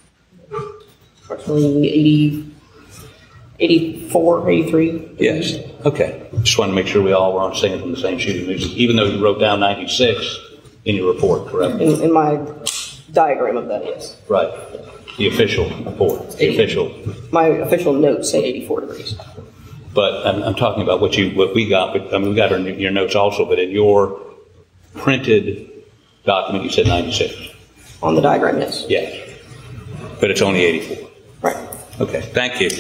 Approximately 84, 83. Yes. Okay. Just want to make sure we all were on singing from the same shooting music, even though you wrote down 96 in your report, correct? In my diagram of that, yes. Right. The official report. The official. My official notes say 84 degrees. But I'm talking about what we got. But I mean, we got your notes also. But in your printed document, you said 96. On the diagram, yes. Yes. But it's only 84. Right. Okay. Thank you.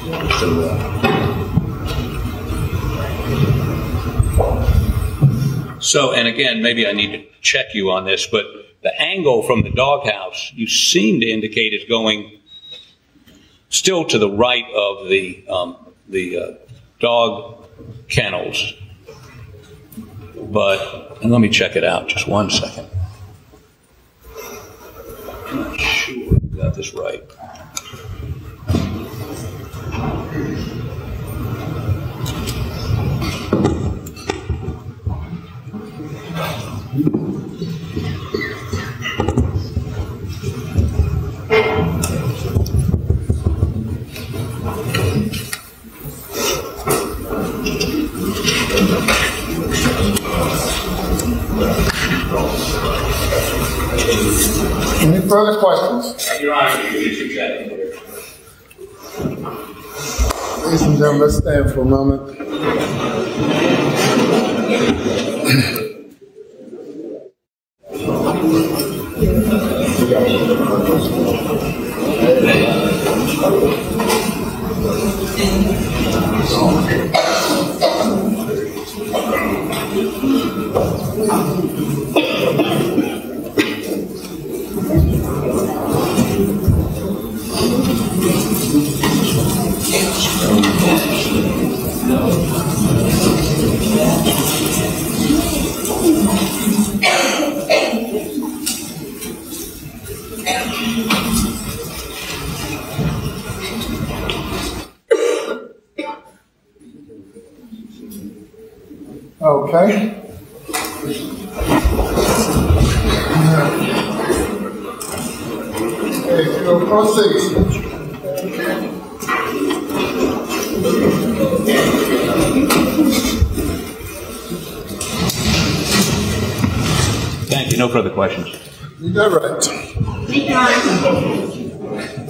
So, and again, maybe I need to check you on this, but the angle from the doghouse, you seem to indicate is going still to the right of the dog kennels. But, and let me check it out, just one second. I'm not sure I got this right. Any further questions? Your Honor, you can check it here. Ladies and gentlemen, let's stand for a moment. Okay. Okay, we'll proceed. Thank you. No further questions. You got right. Thank you, Honor.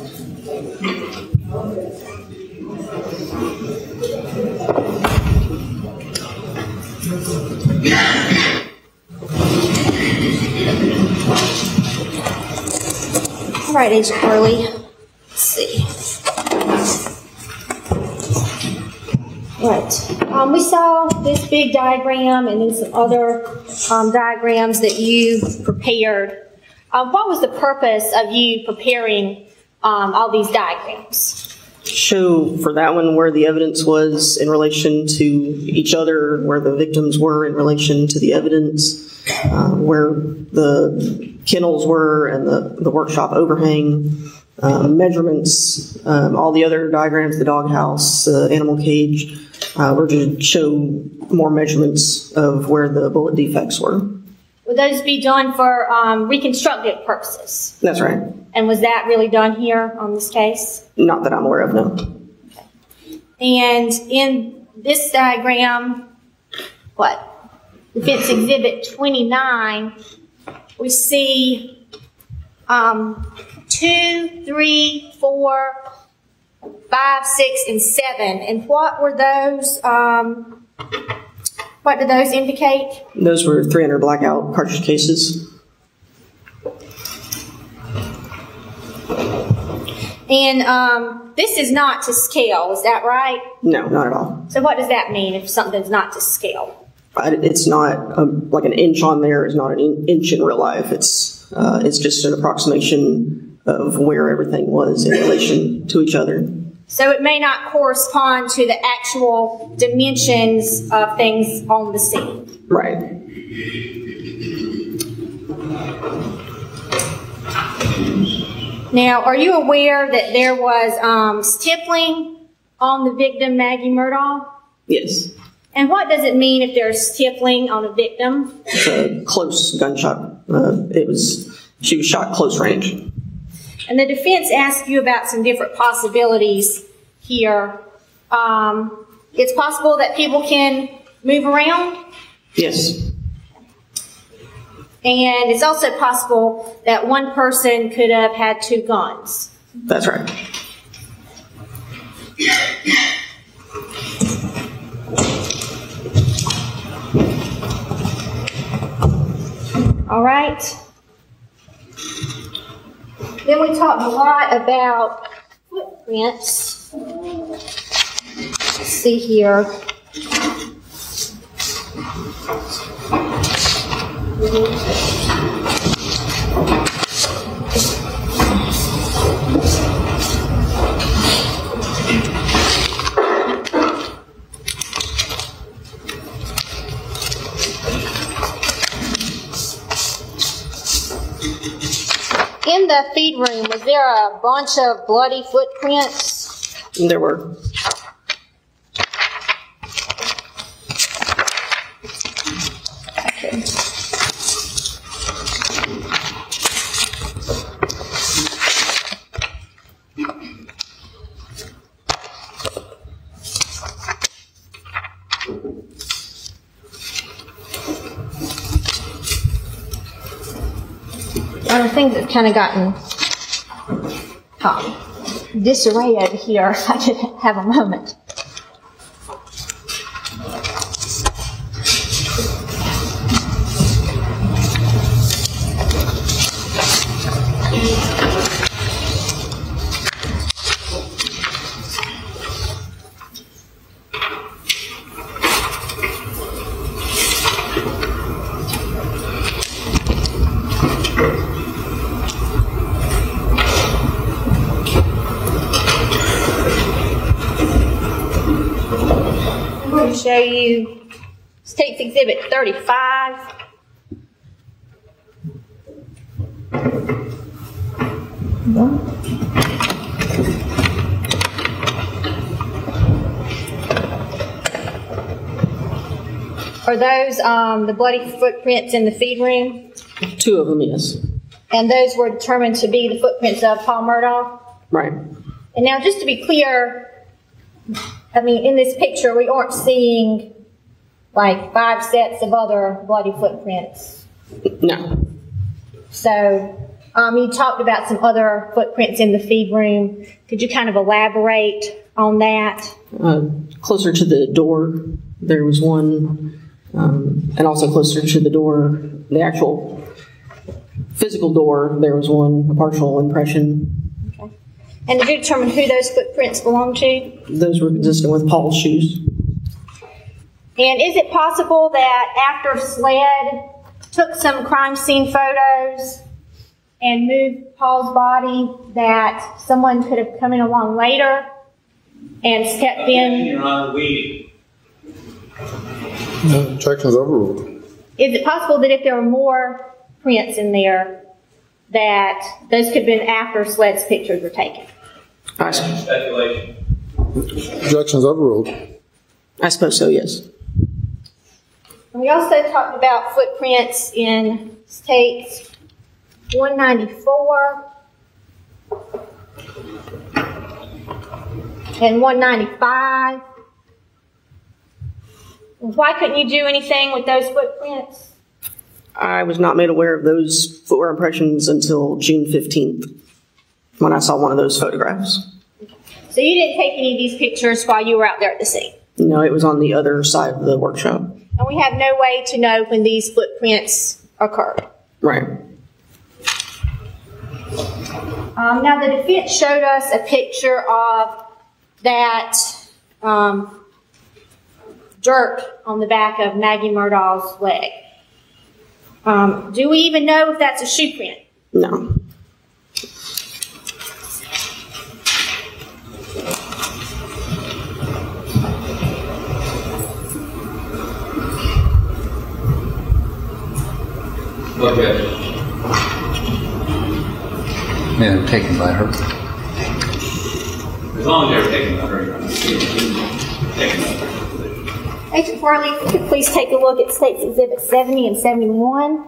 All right, Agent Burley. Let's see. Right. We saw this big diagram and then some other diagrams that you prepared. What was the purpose of you preparing all these diagrams? Show for that one where the evidence was in relation to each other, where the victims were in relation to the evidence, where the kennels were and the workshop overhang, measurements, all the other diagrams, the doghouse, animal cage, were to show more measurements of where the bullet defects were. Would those be done for reconstructive purposes? That's right. And was that really done here on this case? Not that I'm aware of, no. And in this diagram, what? Defense Exhibit 29, we see 2, 3, 4, 5, 6, and 7. And what were those? What did those indicate? Those were 300 blackout cartridge cases. And this is not to scale, is that right? No, not at all. So what does that mean if something's not to scale? It's not like an inch on there is not an inch in real life. It's just an approximation of where everything was in relation to each other. So it may not correspond to the actual dimensions of things on the scene. Right. Now, are you aware that there was stippling on the victim, Maggie Murdaugh? Yes. And what does it mean if there's stippling on a victim? It's a close gunshot. She was shot close range. And the defense asked you about some different possibilities here. It's possible that people can move around. Yes. And it's also possible that one person could have had 2 guns. That's right. All right. Then we talked a lot about footprints. Let's see here. In the feed room, was there a bunch of bloody footprints? There were. Okay. One of the things that's kind of gotten disarray over here, if I could have a moment. Show you State's Exhibit 35. Are those the bloody footprints in the feed room? 2 of them, yes. And those were determined to be the footprints of Paul Murdaugh? Right. And now, just to be clear, I mean, in this picture, we aren't seeing like 5 sets of other bloody footprints. No. So, you talked about some other footprints in the feed room. Could you kind of elaborate on that? Closer to the door, there was one, and also closer to the door, the actual physical door, there was one, a partial impression. Okay. And did you determine who those footprints belonged to? Those were consistent with Paul's shoes. And is it possible that after SLED took some crime scene photos and moved Paul's body, that someone could have come in along later and stepped in? Your Honor, we. Objections overruled. Is it possible that if there were more prints in there, that those could have been after SLED's pictures were taken? Speculation. Objections overruled. I suppose so, yes. And we also talked about footprints in States 194 and 195. Why couldn't you do anything with those footprints? I was not made aware of those footwear impressions until June 15th, when I saw one of those photographs. So you didn't take any of these pictures while you were out there at the scene? No, it was on the other side of the workshop. And we have no way to know when these footprints occurred? Right. Now, the defense showed us a picture of that dirt on the back of Maggie Murdaugh's leg. Do we even know if that's a shoe print? No. Okay. Yeah, they're taken by her. As long as they were taken by her, Your Honor. Taken by her. Agent Farley, if you could please take a look at State's Exhibit 70 and 71.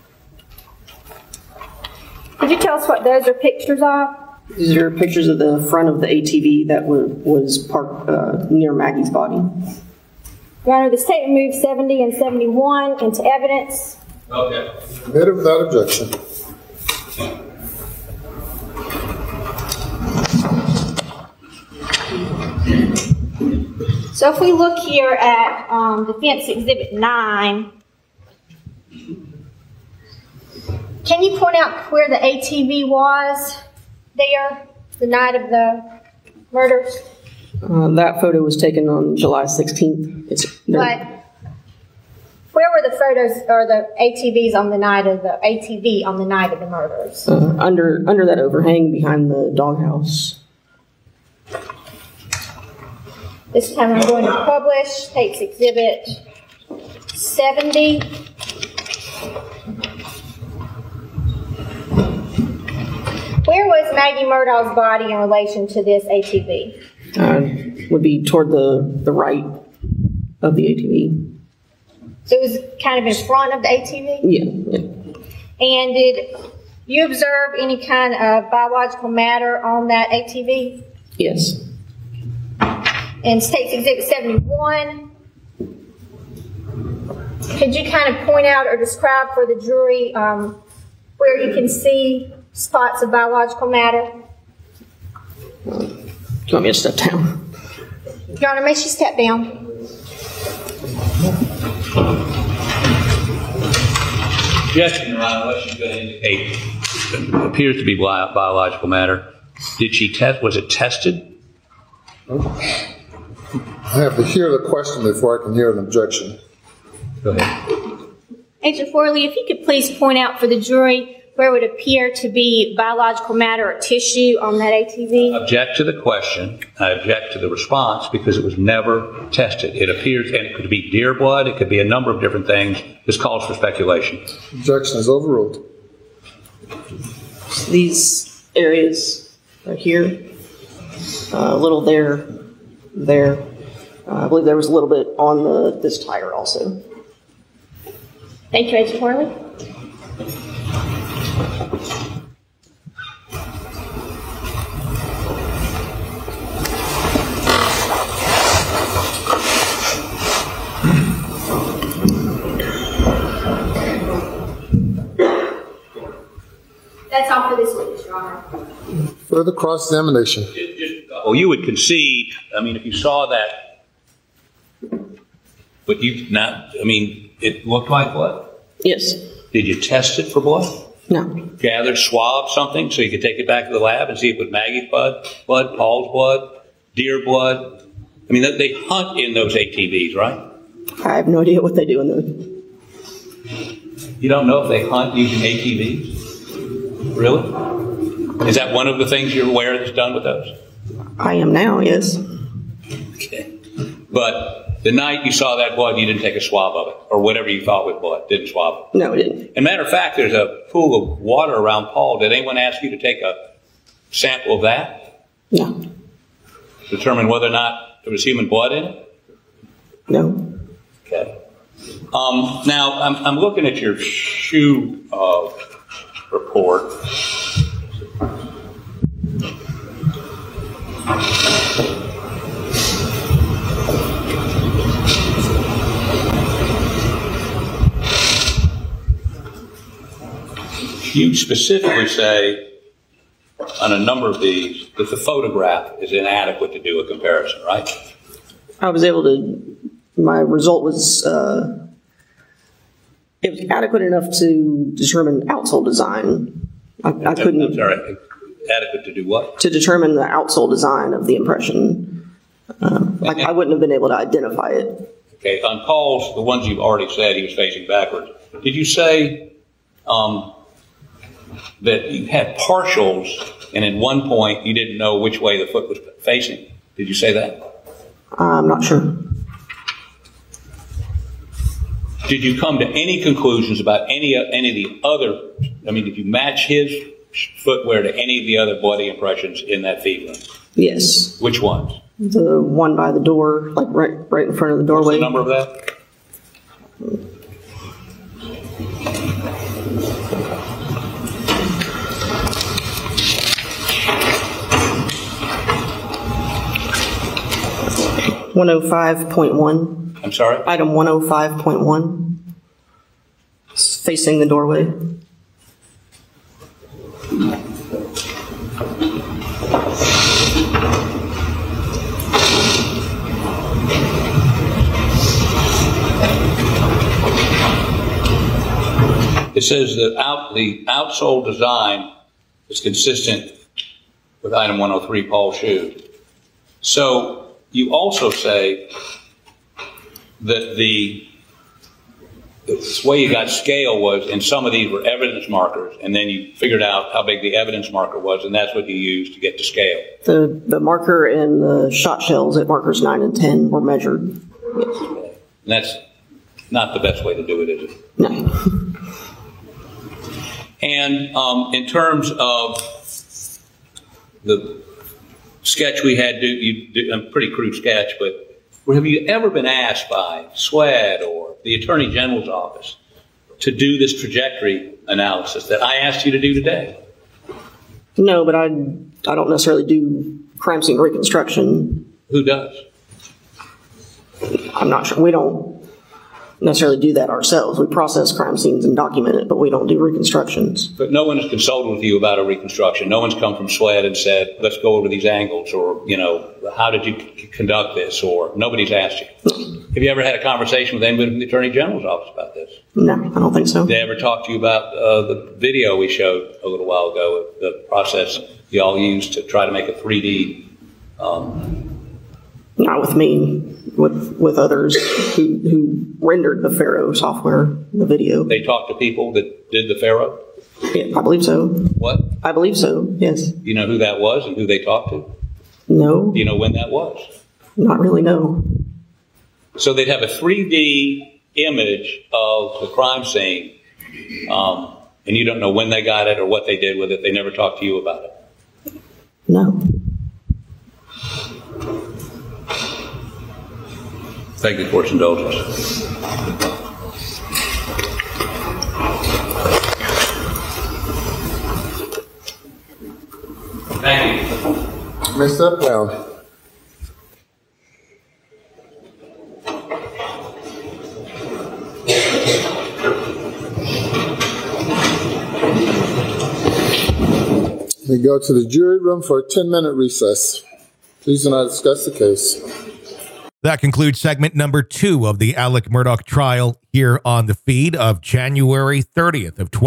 Could you tell us what those are pictures of? These are pictures of the front of the ATV that was parked near Maggie's body. Your Honor, the state removed 70 and 71 into evidence. Okay. Admitted without objection. So if we look here at Defense Exhibit 9, can you point out where the ATV was there the night of the murders? That photo was taken on July 16th. But where were the photos or the ATVs on the night of the ATV on the night of the murders? Under that overhang behind the doghouse. This time I'm going to publish Tate's Exhibit 70. Where was Maggie Murdahl's body in relation to this ATV? Would be toward the right of the ATV. So it was kind of in front of the ATV? Yeah. And did you observe any kind of biological matter on that ATV? Yes. And Tate's Exhibit 71, could you kind of point out or describe for the jury where you can see spots of biological matter? Do you want me to step down? Your Honor, may she step down? Yes, Your Honor, unless she's going to indicate it appears to be biological matter. Did she test? Was it tested? I have to hear the question before I can hear an objection. Go ahead. Agent Forley, if you could please point out for the jury where it would appear to be biological matter or tissue on that ATV. Object to the question. I object to the response because it was never tested. It appears, and it could be deer blood, it could be a number of different things. This calls for speculation. Objection is overruled. These areas right here, a little there. I believe there was a little bit on this tire also. Thank you, Agent Forley. That's all for this witness, Your Honor. Further cross-examination. Well, you would concede, I mean, if you saw that, but you not, I mean, it looked like blood? Yes. Did you test it for blood? No. Gather, swab something so you could take it back to the lab and see if it was Maggie's blood, Paul's blood, deer blood? I mean, they hunt in those ATVs, right? I have no idea what they do in those. You don't know if they hunt using ATVs? Really? Is that one of the things you're aware that's done with those? I am now, yes. Okay. But the night you saw that blood, you didn't take a swab of it, or whatever you thought was blood, didn't swab it? No, I didn't. As a matter of fact, there's a pool of water around Paul. Did anyone ask you to take a sample of that? No. Determine whether or not there was human blood in it? No. Okay. Now, I'm looking at your shoe report. You specifically say on a number of these that the photograph is inadequate to do a comparison, right? I was able to, my result was, it was adequate enough to determine outsole design. I couldn't. I'm sorry, adequate to do what? To determine the outsole design of the impression. I wouldn't have been able to identify it. Okay, on Paul's, the ones you've already said he was facing backwards, did you say that you had partials and at one point you didn't know which way the foot was facing? Did you say that? I'm not sure. Did you come to any conclusions about any of the other, I mean, did you match his footwear to any of the other bloody impressions in that feed room? Yes. Which ones? The one by the door, like right in front of the doorway. What's the number of that? .105.1. I'm sorry? Item 105.1. Facing the doorway. It says that the outsole design is consistent with item 103, Paul's shoe. So you also say that the way you got scale was, and some of these were evidence markers, and then you figured out how big the evidence marker was, and that's what you used to get to scale. The marker and the shot shells at markers 9 and 10 were measured. Yes. And that's not the best way to do it, is it? No. And in terms of the sketch we had, you did a pretty crude sketch, but have you ever been asked by SWED or the Attorney General's office to do this trajectory analysis that I asked you to do today? No, but I don't necessarily do crime scene reconstruction. Who does? I'm not sure. We don't necessarily do that ourselves. We process crime scenes and document it, but we don't do reconstructions. But no one has consulted with you about a reconstruction. No one's come from SWED and said, let's go over these angles, or, how did you conduct this, or nobody's asked you. Have you ever had a conversation with anybody from the Attorney General's office about this? No, I don't think so. Did they ever talk to you about the video we showed a little while ago, the process you all used to try to make a 3D? Not with me. With others who rendered the Pharaoh software, the video. They talked to people that did the Pharaoh? Yeah, I believe so. What? I believe so, yes. Do you know who that was and who they talked to? No. Do you know when that was? Not really, no. So they'd have a 3D image of the crime scene, and you don't know when they got it or what they did with it. They never talked to you about it? No. Thank you for your indulgence. Thank you. May step down. We go to the jury room for a 10-minute recess. Please do not discuss the case. That concludes segment number 2 of the Alec Murdaugh trial here on the feed of January 30th of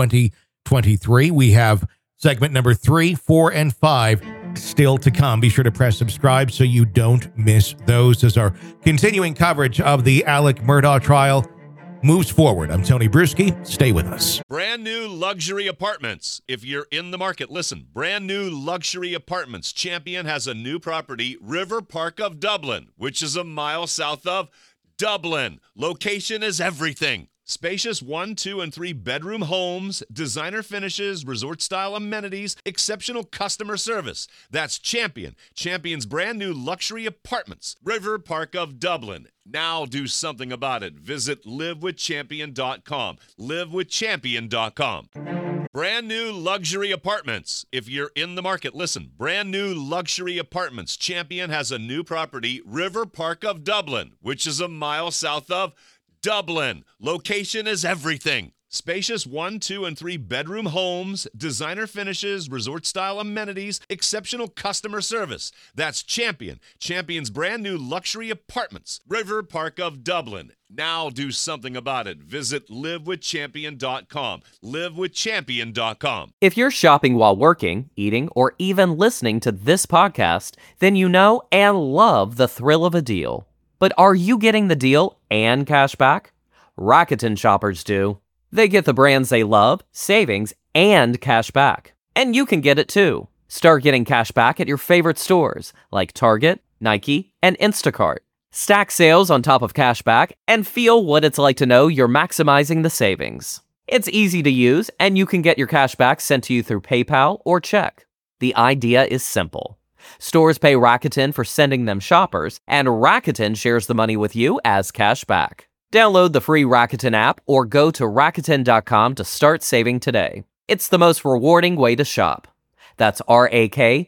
2023. We have segment number 3, 4, and 5 still to come. Be sure to press subscribe so you don't miss those as our continuing coverage of the Alec Murdaugh trial moves forward. I'm Tony Bruschi. Stay with us. Brand new luxury apartments. If you're in the market, listen. Brand new luxury apartments. Champion has a new property, River Park of Dublin, which is a mile south of Dublin. Location is everything. Spacious 1, 2, and 3 bedroom homes, designer finishes, resort-style amenities, exceptional customer service. That's Champion. Champion's brand new luxury apartments, River Park of Dublin. Now do something about it. Visit livewithchampion.com. Livewithchampion.com. Brand new luxury apartments. If you're in the market, listen. Brand new luxury apartments. Champion has a new property, River Park of Dublin, which is a mile south of Dublin. Location is everything. Spacious 1, 2, and 3 bedroom homes, designer finishes, resort-style amenities, exceptional customer service. That's Champion. Champion's brand new luxury apartments, River Park of Dublin. Now do something about it. Visit livewithchampion.com. Livewithchampion.com. If you're shopping while working, eating, or even listening to this podcast, then you know and love the thrill of a deal. But are you getting the deal and cash back? Rakuten shoppers do. They get the brands they love, savings, and cash back. And you can get it too. Start getting cash back at your favorite stores like Target, Nike, and Instacart. Stack sales on top of cash back and feel what it's like to know you're maximizing the savings. It's easy to use, and you can get your cash back sent to you through PayPal or check. The idea is simple. Stores pay Rakuten for sending them shoppers, and Rakuten shares the money with you as cash back. Download the free Rakuten app or go to Rakuten.com to start saving today. It's the most rewarding way to shop. That's Rakuten,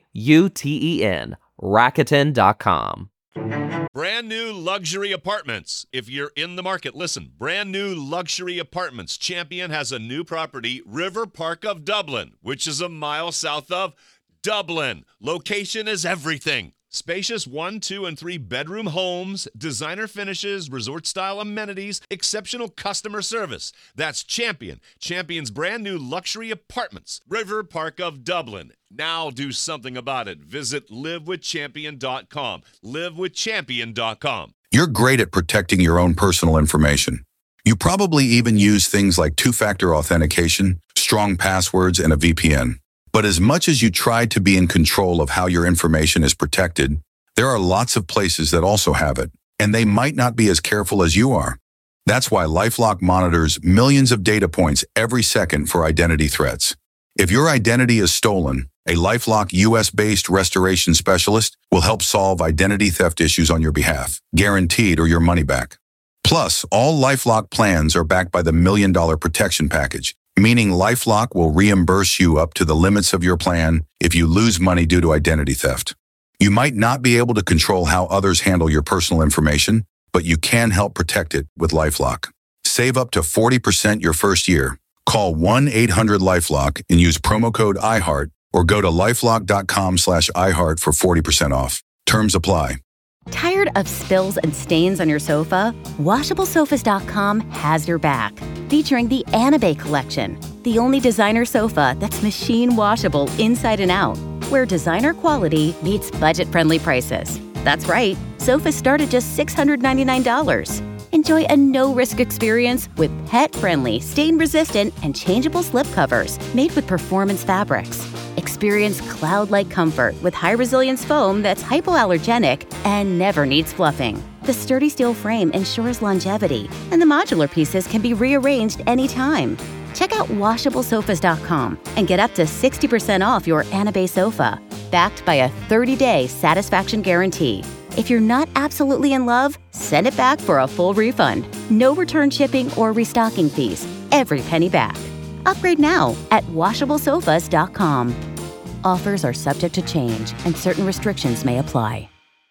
Rakuten.com. Brand new luxury apartments. If you're in the market, listen. Brand new luxury apartments. Champion has a new property, River Park of Dublin, which is a mile south of Dublin. Location is everything. Spacious 1, 2, and 3 bedroom homes, designer finishes, resort-style amenities, exceptional customer service. That's Champion. Champion's brand new luxury apartments. River Park of Dublin. Now do something about it. Visit livewithchampion.com. livewithchampion.com. You're great at protecting your own personal information. You probably even use things like two-factor authentication, strong passwords, and a VPN. But as much as you try to be in control of how your information is protected, there are lots of places that also have it, and they might not be as careful as you are. That's why LifeLock monitors millions of data points every second for identity threats. If your identity is stolen, a LifeLock US-based restoration specialist will help solve identity theft issues on your behalf, guaranteed or your money back. Plus, all LifeLock plans are backed by the $1 Million Protection Package, meaning LifeLock will reimburse you up to the limits of your plan if you lose money due to identity theft. You might not be able to control how others handle your personal information, but you can help protect it with LifeLock. Save up to 40% your first year. Call 1-800-LifeLock and use promo code iHeart or go to lifelock.com/iHeart for 40% off. Terms apply. Tired of spills and stains on your sofa? WashableSofas.com has your back. Featuring the Anabay collection, the only designer sofa that's machine washable inside and out, where designer quality meets budget-friendly prices. That's right, sofas start at just $699. Enjoy a no-risk experience with pet-friendly, stain-resistant, and changeable slip covers made with performance fabrics. Experience cloud-like comfort with high-resilience foam that's hypoallergenic and never needs fluffing. The sturdy steel frame ensures longevity, and the modular pieces can be rearranged anytime. Check out WashableSofas.com and get up to 60% off your Anabay sofa, backed by a 30-day satisfaction guarantee. If you're not absolutely in love, send it back for a full refund. No return shipping or restocking fees. Every penny back. Upgrade now at WashableSofas.com. Offers are subject to change and certain restrictions may apply.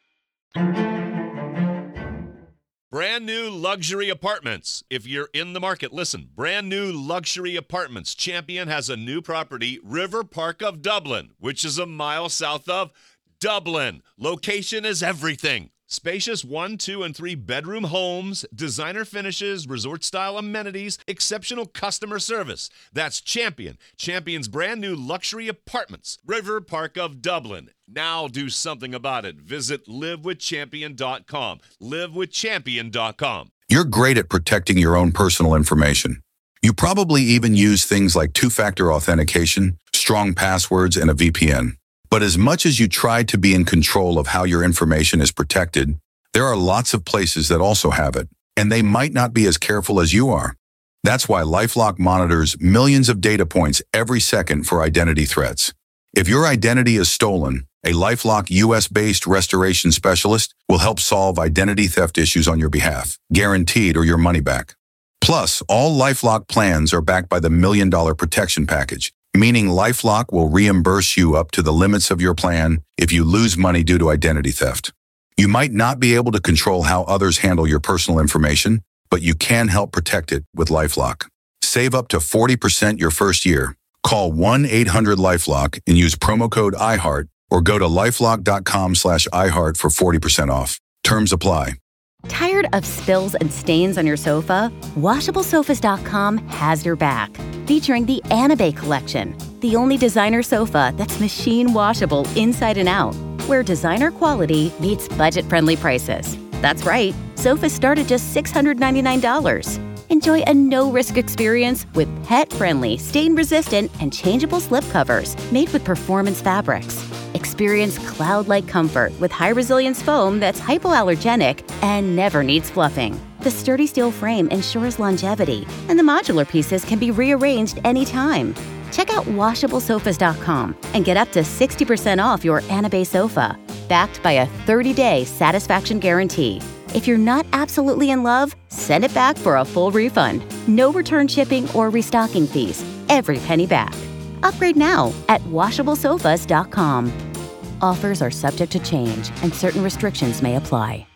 Brand new luxury apartments. If you're in the market, listen. Brand new luxury apartments. Champion has a new property, River Park of Dublin, which is a mile south of Dublin. Location is everything. Spacious 1, 2, and 3 bedroom homes, designer finishes, resort-style amenities, exceptional customer service. That's Champion. Champion's brand new luxury apartments. River Park of Dublin. Now do something about it. Visit livewithchampion.com. livewithchampion.com. You're great at protecting your own personal information. You probably even use things like two-factor authentication, strong passwords, and a VPN. But as much as you try to be in control of how your information is protected, there are lots of places that also have it, and they might not be as careful as you are. That's why LifeLock monitors millions of data points every second for identity threats. If your identity is stolen, a LifeLock US-based restoration specialist will help solve identity theft issues on your behalf, guaranteed or your money back. Plus, all LifeLock plans are backed by the $1 Million Protection Package, meaning LifeLock will reimburse you up to the limits of your plan if you lose money due to identity theft. You might not be able to control how others handle your personal information, but you can help protect it with LifeLock. Save up to 40% your first year. Call 1-800-LifeLock and use promo code iHeart or go to lifelock.com/iHeart for 40% off. Terms apply. Tired of spills and stains on your sofa? WashableSofas.com has your back. Featuring the Anabay collection, the only designer sofa that's machine washable inside and out, where designer quality meets budget-friendly prices. That's right, sofas start at just $699. Enjoy a no-risk experience with pet-friendly, stain-resistant, and changeable slip covers made with performance fabrics. Experience cloud-like comfort with high-resilience foam that's hypoallergenic and never needs fluffing. The sturdy steel frame ensures longevity, and the modular pieces can be rearranged anytime. Check out WashableSofas.com and get up to 60% off your Anabay sofa, backed by a 30-day satisfaction guarantee. If you're not absolutely in love, send it back for a full refund. No return shipping or restocking fees. Every penny back. Upgrade now at WashableSofas.com. Offers are subject to change and certain restrictions may apply.